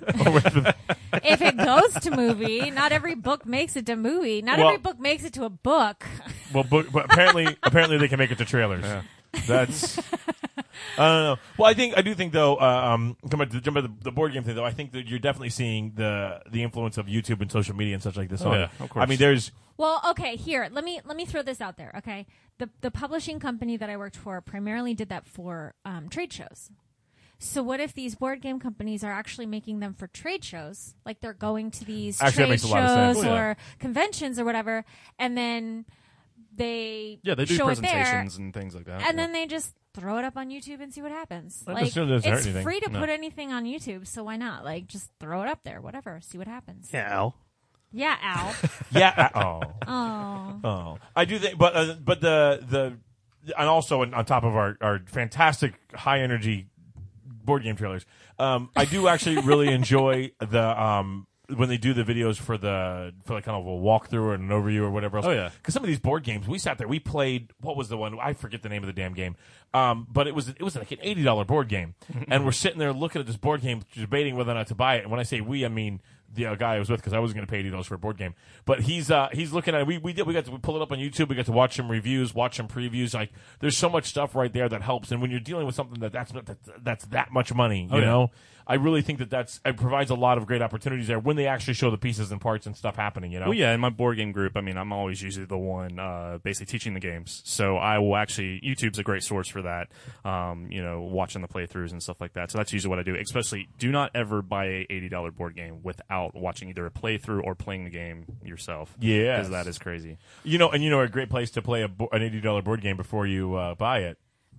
If it goes to movie, not every book makes it to movie. Not Well- every book makes it to a book. Well, but apparently they can make it to trailers. That's. I don't know. Well, I do think though. Jump back to the board game thing though. I think that you're definitely seeing the influence of YouTube and social media and such like this. Oh, on yeah, it. of course. I mean, there's. Well, okay, here, let me throw this out there, okay? The publishing company that I worked for primarily did that for trade shows. So what if these board game companies are actually making them for trade shows? Like they're going to these Actually, that trade makes a lot of sense. shows Oh, yeah. or conventions or whatever, and then they Yeah, they do show it there, presentations and things like that. and then they just throw it up on YouTube and see what happens. That Like doesn't hurt it's anything. free to No. put anything on YouTube, so why not? Like just throw it up there, whatever, see what happens. Yeah, Al. Yeah, Al. Yeah. Oh. Oh. I do think, but the and also on top of our fantastic high energy board game trailers, I do actually really enjoy the when they do the videos for like kind of a walkthrough or an overview or whatever else. Oh, yeah. Because some of these board games, we sat there, we played. What was the one? I forget the name of the damn game. But it was like an $80 board game, and we're sitting there looking at this board game, debating whether or not to buy it. And when I say we, I mean the guy I was with, because I wasn't going to pay $80 for a board game. But he's looking at it. We got to pull it up on YouTube. We got to watch some reviews, watch some previews. Like there's so much stuff right there that helps. And when you're dealing with something that's that much money, you know, I really think that it provides a lot of great opportunities there when they actually show the pieces and parts and stuff happening. You know, Well, yeah, in my board game group, I mean, I'm always usually the one basically teaching the games. So I will actually, YouTube's a great source for that, watching the playthroughs and stuff like that. So that's usually what I do. Especially, do not ever buy a $80 board game without watching either a playthrough or playing the game yourself. Yes. Because that is crazy. You know, a great place to play an $80 board game before you buy it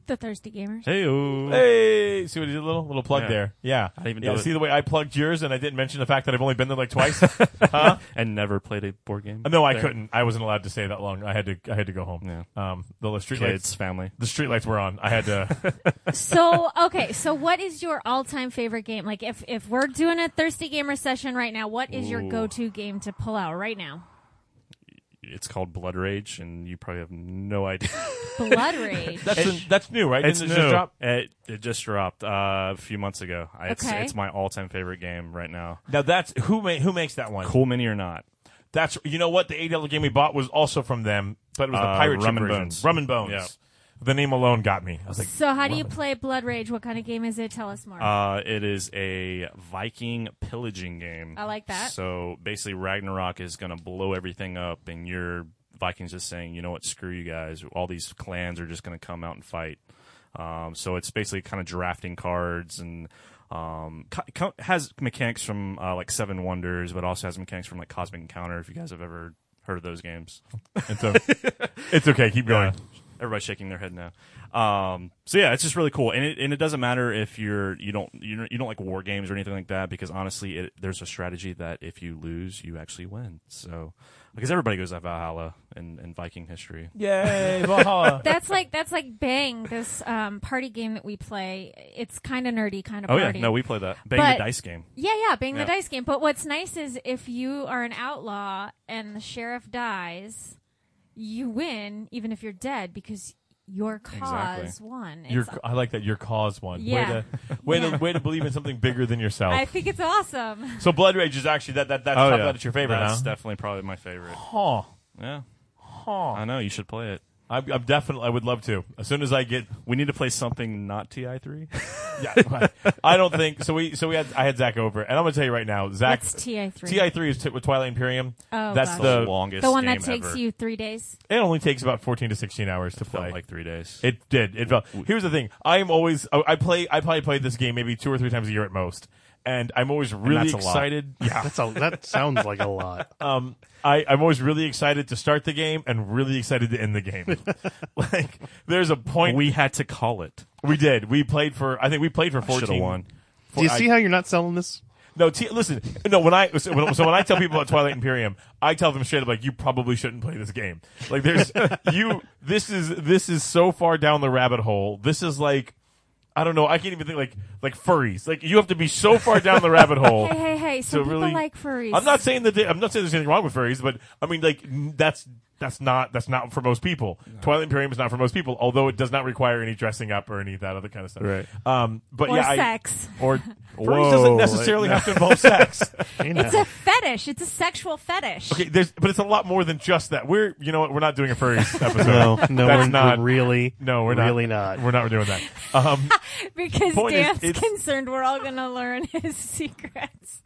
The Thirsty Gamers. Hey, see what you did? Little plug Yeah. there. Yeah. I didn't even Yeah, do it. see the way I plugged yours and I didn't mention the fact that I've only been there like twice? Huh? And never played a board game. No, I there? couldn't. I wasn't allowed to stay that long. I had to go home. Yeah. The street Kids, lights, family. the street lights were on. I had to. So, okay, so what is your all-time favorite game? Like, if we're doing a Thirsty Gamer session right now, what is your Ooh. go-to game to pull out right now? It's called Blood Rage, and you probably have no idea. Blood Rage. That's new, right? It's Didn't it new. just drop? It just dropped a few months ago. Okay. It's my all-time favorite game right now. Now that's who makes that one? Cool Mini or not? That's you know what the $8 game we bought was also from them, but it was the pirate ship Rum and version. Bones. Rum and Bones. Yeah. The name alone got me. I was like, So how do you play Blood Rage? What kind of game is it? Tell us more. It is a Viking pillaging game. I like that. So basically, Ragnarok is going to blow everything up, and your Vikings just saying, you know what, screw you guys. All these clans are just going to come out and fight. So it's basically kind of drafting cards and has mechanics from like Seven Wonders, but also has mechanics from like Cosmic Encounter. If you guys have ever heard of those games, it's okay. Keep going. Everybody's shaking their head now. So yeah, it's just really cool, and it doesn't matter if you don't like war games or anything like that, because honestly, there's a strategy that if you lose, you actually win. So because everybody goes to Valhalla in Viking history. Yay, Valhalla. That's like Bang, this party game that we play. It's kind of nerdy, kind of Oh party. yeah, no, we play that Bang But- the Dice game. Yeah, Bang the Yeah. Dice game. But what's nice is if you are an outlaw and the sheriff dies, you win even if you're dead because your cause Exactly. won. I like that. Your cause one. Yeah. Way Yeah. to believe in something bigger than yourself. I think it's awesome. So Blood Rage is actually that's that's your favorite, That's huh? definitely probably my favorite. Huh. Yeah, Huh. I know you should play it. I'm definitely. I would love to. As soon as I get. We need to play something not TI3. Yeah. I don't think so. I had Zach over, and I'm gonna tell you right now, Zach. What's TI3? TI3 is with Twilight Imperium. Oh, That's gosh. the. longest The one game that takes ever. you 3 days. It only takes about 14 to 16 hours to play. Felt like 3 days. It did. It felt. Here's the thing. I'm always. I probably played this game maybe 2 or 3 times a year at most, and I'm always really that's a lot. excited. Yeah. That sounds like a lot. I'm always really excited to start the game and really excited to end the game. Like, there's a point We had to call it. we did. We played for. I think we played for 14. Should have won. Do you see how you're not selling this? No, listen. No, when I tell people about Twilight Imperium, I tell them straight up like, you probably shouldn't play this game. Like, there's This is so far down the rabbit hole. This is like, I don't know. I can't even think like furries. Like, you have to be so far down the rabbit hole. Hey! Some people really- like furries. I'm not saying there's anything wrong with furries, but I mean, like, that's not for most people. Twilight Imperium is not for most people, although it does not require any dressing up or any of that other kind of stuff. Right. But Or yeah, sex. furries Whoa, doesn't necessarily have to involve sex. It's a fetish. It's a sexual fetish. Okay, but it's a lot more than just that. We're not doing a furries episode. No, That's we're not. really. No, we're really not. We're not doing that. Because Point is, Dan's it's- concerned we're all going to learn his secrets.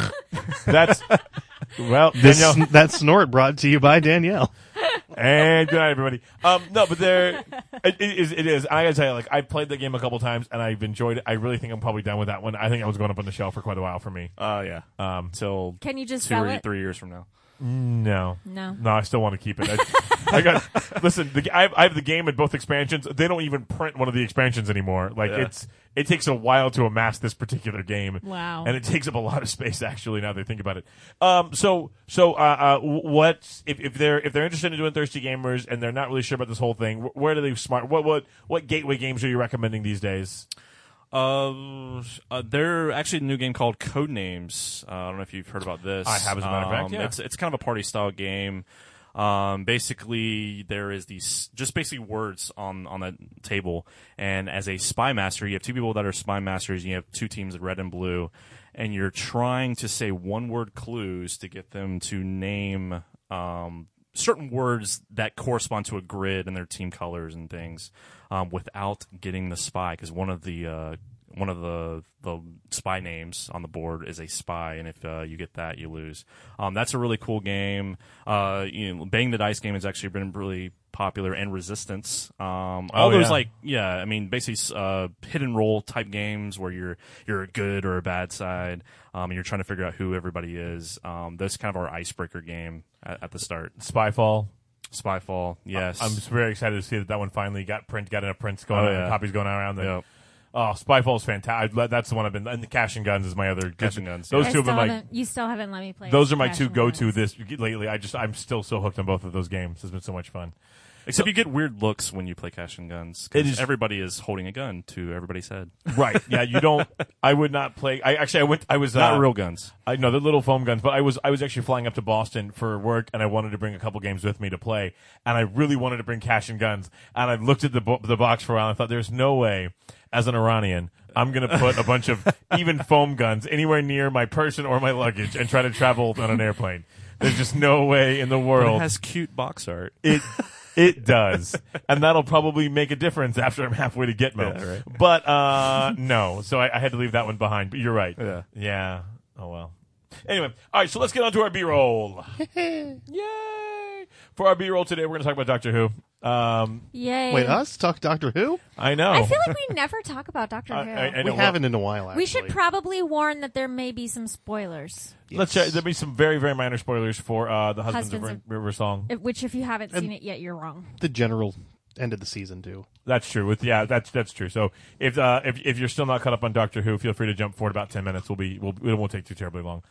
That's Danielle. That snort brought to you by Danielle. And good night, everybody. No, but it is. I gotta tell you, like, I played the game a couple times and I've enjoyed it. I really think I'm probably done with that one. I think I was going up on the shelf for quite a while for me. Yeah. Till Can you just 2 sell or it? 3 years from now. No. I still want to keep it. Listen, I have the game and both expansions. They don't even print one of the expansions anymore. Like, Yeah. it takes a while to amass this particular game. Wow. And it takes up a lot of space, actually, now that I think about it. What if they're interested in doing Thirsty Gamers and they're not really sure about this whole thing? Where do they what gateway games are you recommending these days? They're actually a new game called Codenames. I don't know if you've heard about this. I have, as a matter of fact, yeah. It's kind of a party style game. Basically, there is these just basically words on the table, and as a spy master, you have 2 people that are spy masters, and you have 2 teams, red and blue, and you're trying to say one-word clues to get them to name certain words that correspond to a grid and their team colors and things, without getting the spy, because one of the spy names on the board is a spy, and if you get that, you lose. That's a really cool game. Bang the Dice game has actually been really popular, and Resistance. All those basically hit and roll type games where you're a good or a bad side, and you're trying to figure out who everybody is. That's kind of our icebreaker game at the start. Spyfall. Spyfall, yes. I'm just very excited to see that one finally got enough prints going. Oh, yeah. Copies going around. Yep. Oh, Spyfall is fantastic. That's the one I've been. And the Cash and Guns is my other. Cash and Guns, Those I two have still been haven't- you still haven't let me play. Those are my Cash two and go-to Guns. lately. I'm still so hooked on both of those games. It's been so much fun. Except you get weird looks when you play Cash and Guns. It is- Everybody is holding a gun to everybody's head. Right? Yeah. You don't. I would not play. I was Not real guns. I know the little foam guns, but I was actually flying up to Boston for work, and I wanted to bring a couple games with me to play, and I really wanted to bring Cash and Guns, and I looked at the box for a while, and I thought, there's no way, as an Iranian, I'm going to put a bunch of even foam guns anywhere near my person or my luggage and try to travel on an airplane. There's just no way in the But world. it has cute box art. It does, and that'll probably make a difference after I'm halfway to Gitmo. Yeah, right. But no, so I had to leave that one behind. But you're right. Yeah. Oh well. Anyway, all right. So let's get on to our B-roll. Yay! For our B-roll today, we're going to talk about Doctor Who. Yay! Wait, us talk Doctor Who? I know. I feel like we never talk about Doctor Who. I We know. haven't in a while. Actually, We should probably warn that there may be some spoilers. Let's check. There'll be some very, very minor spoilers for the Husbands of River Song. Which, if you haven't seen it yet, you're wrong. the general end of the season too. That's true. That's true. So if you're still not caught up on Doctor Who, feel free to jump forward about 10 minutes. It won't take too terribly long.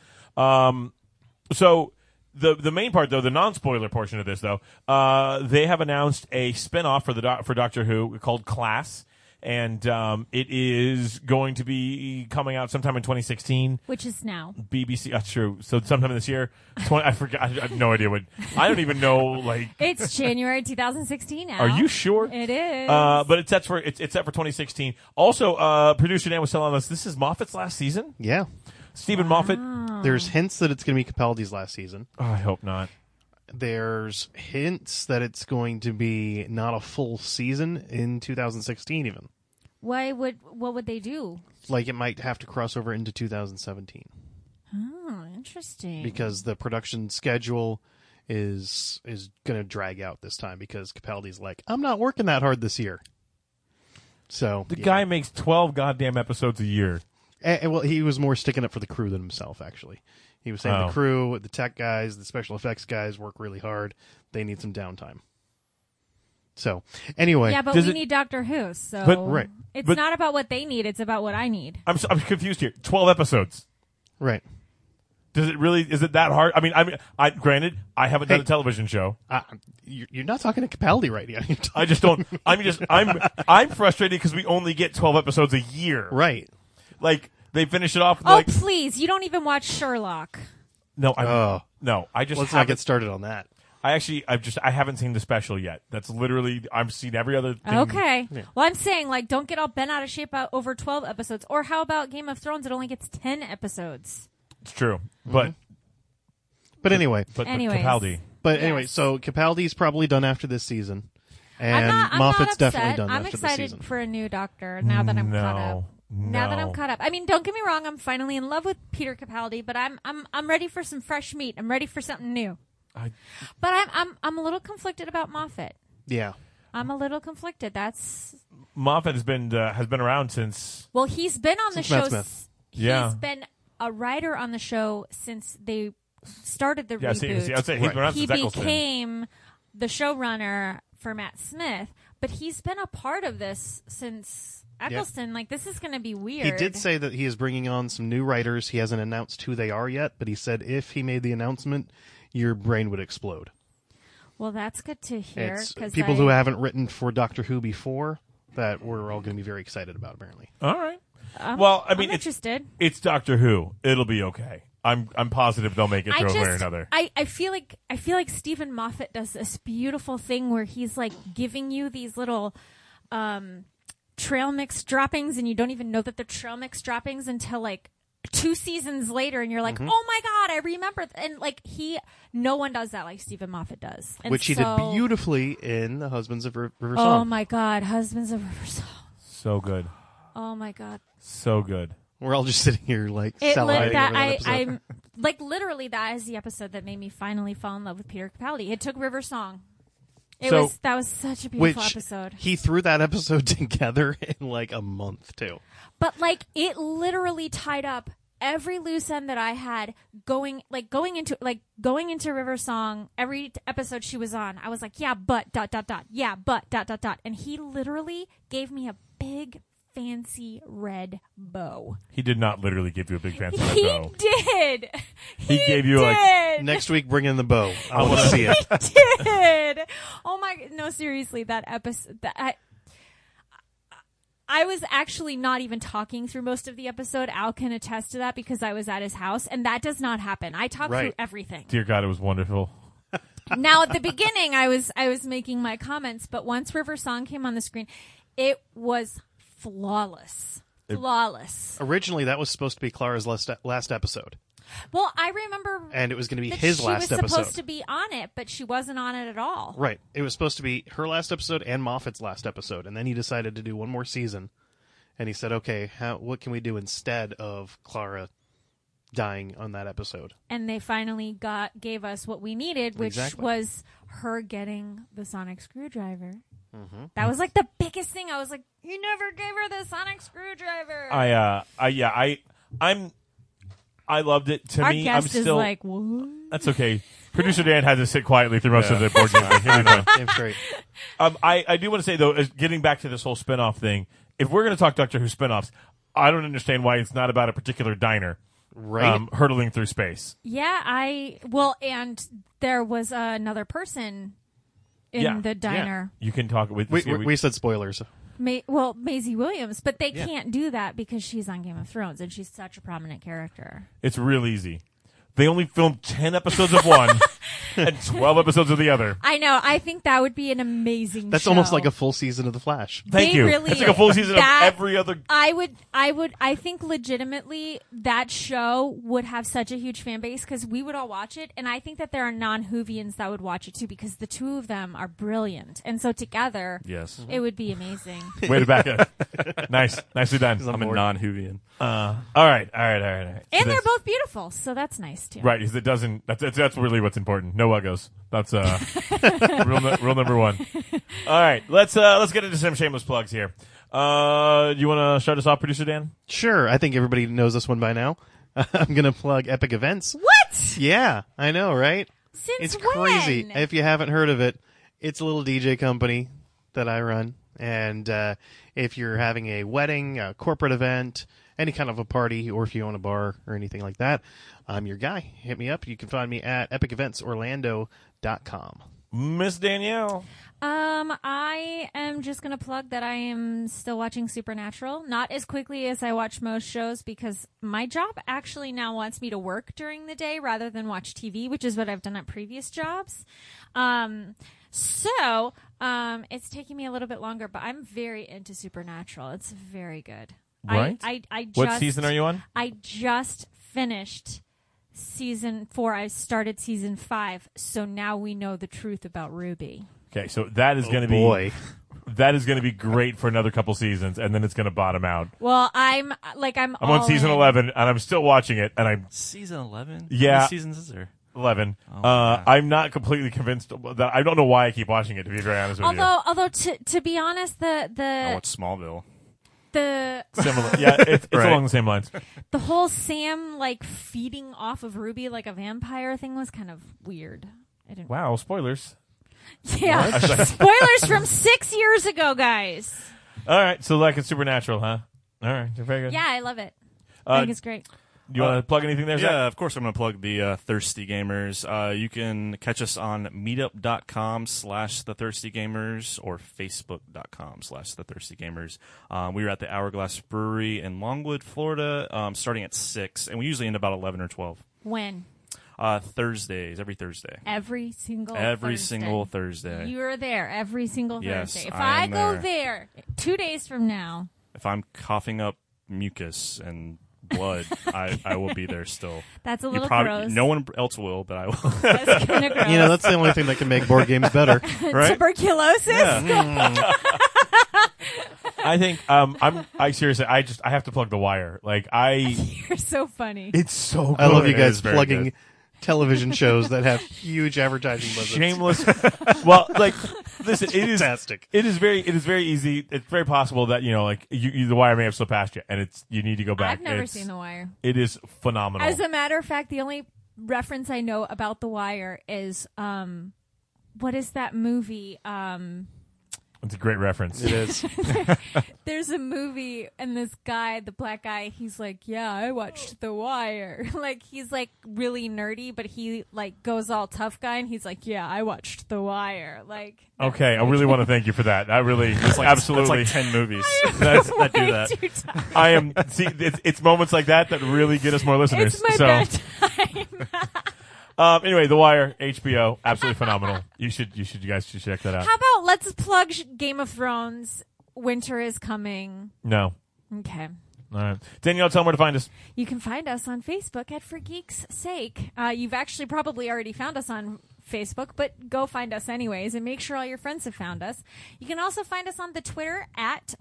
So the main part, though, the non-spoiler portion of this, though, they have announced a spin-off for Doctor Who called Class, and it is going to be coming out sometime in 2016. Which is now. BBC, that's true. So sometime this year, I forgot. I have no idea what. I don't even know. Like, It's January 2016 now. are you sure? It is. But it's set for 2016. Also, producer Dan was telling us this is Moffat's last season. Yeah, Stephen Moffat. there's hints that it's going to be Capaldi's last season. Oh, I hope not. There's hints that it's going to be not a full season in 2016 even. What would they do? Like it might have to cross over into 2017 Oh, interesting. because the production schedule is going to drag out this time because Capaldi's like, I'm not working that hard this year. So The yeah. guy makes 12 goddamn episodes a year. Well, he was more sticking up for the crew than himself, actually. He was saying Oh. the crew, the tech guys, the special effects guys work really hard. They need some downtime. So, anyway. yeah, but Does we it- need Doctor Who, so But- Right. it's but- not about what they need; it's about what I need. I'm confused here. 12 episodes. Right. Does it really? Is it that hard? I mean, granted, I haven't done Hey. a television show. You're not talking to Capaldi right now. You're I just don't. I'm frustrated because we only get 12 episodes a year. right. Like they finish it off. With Oh, like please! You don't even watch Sherlock. no, Oh. no. I just Let's not haven't. get started on that. I haven't seen the special yet. That's literally I've seen every other thing. Okay. Well, I'm saying, like, don't get all bent out of shape over 12 episodes. Or how about Game of Thrones? It only gets 10 episodes. It's true, but But anyway. Anyways. Capaldi. But Yes. anyway, so Capaldi's probably done after this season. And I'm Moffat's not upset. definitely done I'm after this excited season. for a new Doctor now that I'm caught up. Now that I'm No. caught up. I mean, don't get me wrong. I'm finally in love with Peter Capaldi, but I'm ready for some fresh meat. I'm ready for something new. But I'm a little conflicted about Moffat. Yeah. I'm a little conflicted. That's Moffat has been around since. well, he's been on the Since show. Matt Smith. Yeah. He's been a writer on the show since they started the Yeah, reboot. see, I'd say he's been around He since Eccleston. became the showrunner for Matt Smith, but he's been a part of this since Eccleston. Like, this is going to be weird. He did say that he is bringing on some new writers. He hasn't announced who they are yet, but he said if he made the announcement, your brain would explode. Well, that's good to hear. It's 'Cause people who haven't written for Doctor Who before that we're all going to be very excited about, apparently. All right. I'm it's interested. it's Doctor Who. It'll be okay. I'm positive they'll make it through one way or another. I feel like Stephen Moffat does this beautiful thing where he's like giving you these little trail mix droppings, and you don't even know that they're trail mix droppings until like 2 seasons later, and you're like, oh my god, I remember. And like no one does that like Stephen Moffat does, and Which he did so- beautifully in The Husbands of River Oh Song. my god, Husbands of River Song. So good. Oh my god. So good. We're all just sitting here like It salivating over that episode. I'm like literally that is the episode that made me finally fall in love with Peter Capaldi. It took River Song. That was such a beautiful Which episode. he threw that episode together in like a month too. But like it literally tied up every loose end that I had going into River Song, every episode she was on, I was like, yeah, but ... yeah, but ... and he literally gave me a big fancy red bow. He did not literally give you a big fancy red He bow. did. He gave you did. Next week, bring in the bow. I want to see it. He did. Oh my! No, seriously, that episode. I was actually not even talking through most of the episode. Al can attest to that because I was at his house, and that does not happen. I talk through everything. Dear God, it was wonderful. Now, at the beginning, I was making my comments, but once River Song came on the screen, it was flawless. Flawless. Originally, that was supposed to be Clara's last episode. Well, I remember, and it was going to be that his last she was episode. supposed to be on it, but she wasn't on it at all. Right. It was supposed to be her last episode and Moffat's last episode, and then he decided to do one more season. And he said, "Okay, what can we do instead of Clara dying on that episode?" And they finally gave us what we needed, which was her getting the sonic screwdriver. Mm-hmm. That was like the biggest thing. I was like, "You never gave her the sonic screwdriver." I loved it. To Our me, guest I'm still is like, "What?" That's okay. Producer Dan had to sit quietly through most of the board game. It's great. I do want to say though, getting back to this whole spinoff thing, if we're going to talk Doctor Who spinoffs, I don't understand why it's not about a particular diner, Right. hurtling through space. Yeah, and there was another person in the diner. You can talk with. We said spoilers. Maisie Williams, but they can't do that because she's on Game of Thrones and she's such a prominent character. It's real easy. They only filmed 10 episodes of one and 12 episodes of the other. I know. I think that would be an amazing That's show. almost like a full season of The Flash. Thank you. Really, it's like a full season of every other. I think legitimately that show would have such a huge fan base because we would all watch it. And I think that there are non-Whovians that would watch it too because the two of them are brilliant. And so together, Yes. it would be amazing. Way to back it. Nicely done. I'm a non-Whovian. All right. And they're both beautiful, so that's nice too. Right, because it doesn't. That's really what's important. No uggos. That's rule number one. All right, let's get into some shameless plugs here. You want to start us off, Producer Dan? Sure. I think everybody knows this one by now. I'm going to plug Epic Events. What? Yeah, I know, right? Since It's crazy. when? If you haven't heard of it, it's a little DJ company that I run. And if you're having a wedding, a corporate event, any kind of a party, or if you own a bar or anything like that, I'm your guy. Hit me up. You can find me at epiceventsorlando.com. Miss Danielle. I am just going to plug that I am still watching Supernatural. Not as quickly as I watch most shows because my job actually now wants me to work during the day rather than watch TV, which is what I've done at previous jobs. So it's taking me a little bit longer, but I'm very into Supernatural. It's very good. Right. I just, What season are you on? I just finished season 4. I started season 5, so now we know the truth about Ruby. Okay, so that is going to Boy. that is going to be great for another couple seasons, and then it's going to bottom out. Well, I'm on all season in. 11, and I'm still watching it, and I'm Season 11? Yeah. How many seasons is there? 11. Oh, yeah. I'm not completely convinced that I don't know why I keep watching it. To be very honest with Although to be honest, I the watched Smallville. Similar, yeah, it's Right. along the same lines. the whole Sam like feeding off of Ruby like a vampire thing was kind of weird. I didn't. Wow, spoilers. Yeah, spoilers from 6 years ago, guys. All right, so like it's Supernatural, huh? All right, very good. Yeah, I love it. I think it's great. You want to plug anything there, Zach? Yeah, of course I'm going to plug the Thirsty Gamers. You can catch us on meetup.com/thethirstygamers or facebook.com/thethirstygamers. We were at the Hourglass Brewery in Longwood, Florida, starting at 6, and we usually end about 11 or 12. When? Thursdays, every Thursday. Every single Thursday. You're there every single Yes, Thursday. If I I am go there. there 2 days from now, If I'm coughing up mucus and blood, I will be there still. that's a You little probably, gross. no one else will, but I will. That's kind of gross. You know, that's the only thing that can make board games better, right? Tuberculosis? I think I seriously I have to plug The Wire. Like You're so funny. it's so good. I love you It guys is very plugging good. television shows that have huge advertising budgets. Shameless. Well, like, listen, it is Fantastic. It is very easy. It's very possible that like The Wire may have slipped past you, and you need to go back. I've never seen The Wire. It is phenomenal. As a matter of fact, the only reference I know about The Wire is what is that movie? It's a great reference. It is. There's a movie, and this guy, the black guy, he's like, "Yeah, I watched The Wire." Like, he's like really nerdy, but he like goes all tough guy, and he's like, "Yeah, I watched The Wire." Like, Okay, I really want to thank you for that. I really, absolutely. That's like 10 movies That's- that do that. Too tough. I am. See, it's moments like that really get us more listeners. It's my so, bedtime. anyway, The Wire, HBO, absolutely phenomenal. You guys should check that out. How about let's plug Game of Thrones? Winter is coming. No, Okay. all right, Danielle, tell them where to find us. You can find us on Facebook at For Geeks' Sake. You've actually probably already found us on Facebook, but go find us anyways and make sure all your friends have found us. You can also find us on the Twitter at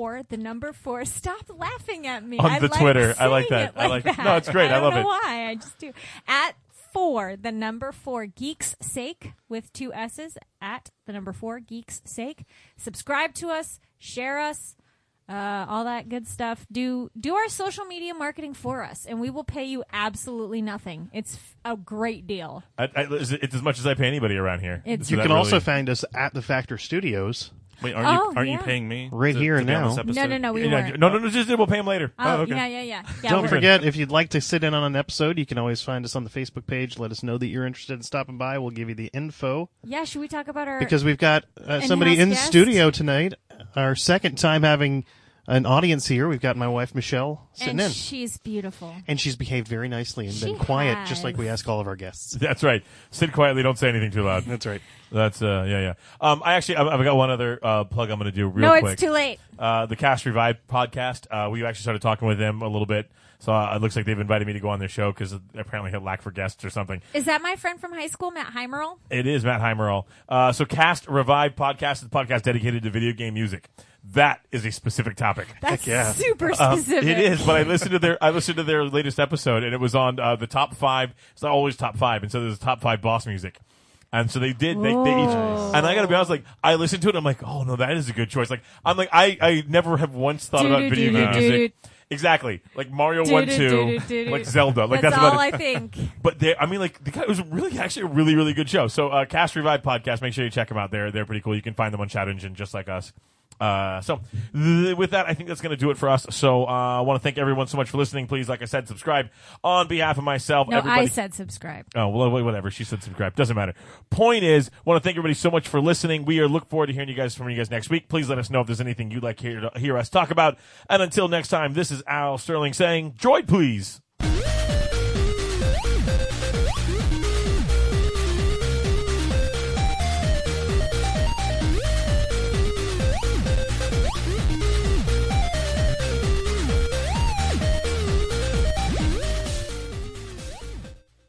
4. Stop laughing at me. On the Twitter. I like saying that. it I like that. No, it's great. I love don't it. know why. I just do. At 4 Geeks' Sake with 2 S's at 4 Geeks' Sake. Subscribe to us, share us, all that good stuff. Do our social media marketing for us, and we will pay you absolutely nothing. It's a great deal. It's as much as I pay anybody around here. It's- So You that can also really- find us at the Factor Studios. Wait, Oh, aren't you yeah. paying me Right here to and be on now. this episode? No, we Yeah, weren't. no, just we'll pay them later. Oh, okay. yeah. Don't we're- forget, if you'd like to sit in on an episode, you can always find us on the Facebook page. Let us know that you're interested in stopping by. We'll give you the info. Yeah, should we talk about our... Because we've got somebody in guest? studio tonight. Our second time having an audience here. We've got my wife, Michelle, sitting and in. she's beautiful. And she's behaved very nicely and She been quiet, has. just like we ask all of our guests. That's right. Sit quietly. Don't say anything too loud. That's right. That's yeah. I've got one other plug I'm going to do real No, quick. it's too late. The Cast Revive podcast. We actually started talking with them a little bit, so it looks like they've invited me to go on their show because apparently had lack for guests or something. Is that my friend from high school, Matt Heimerl? It is Matt Heimerl. So Cast Revive podcast is a podcast dedicated to video game music. That is a specific topic. That's yeah. super specific. It is, but I listened to their latest episode, and it was on the top 5. It's not always top 5, and so there's top 5 boss music. And so they each, and I gotta be honest, like, I listened to it, and I'm like, oh no, that is a good choice. Like, I'm like, I never have once thought about video game music. Exactly. Like Mario 1, 2, like Zelda. Like, that's all about it. I think. But it was really, actually a really, really good show. So, Cast Revive podcast, make sure you check them out. They're pretty cool. You can find them on Chat Engine, just like us. With that, I think that's going to do it for us. So, I want to thank everyone so much for listening. Please, like I said, subscribe on behalf of myself. No, everybody. I said subscribe. Oh, well, whatever. She said subscribe. Doesn't matter. Point is, want to thank everybody so much for listening. We look forward to hearing from you guys next week. Please let us know if there's anything you'd like to hear us talk about. And until next time, this is Al Sterling saying, droid please.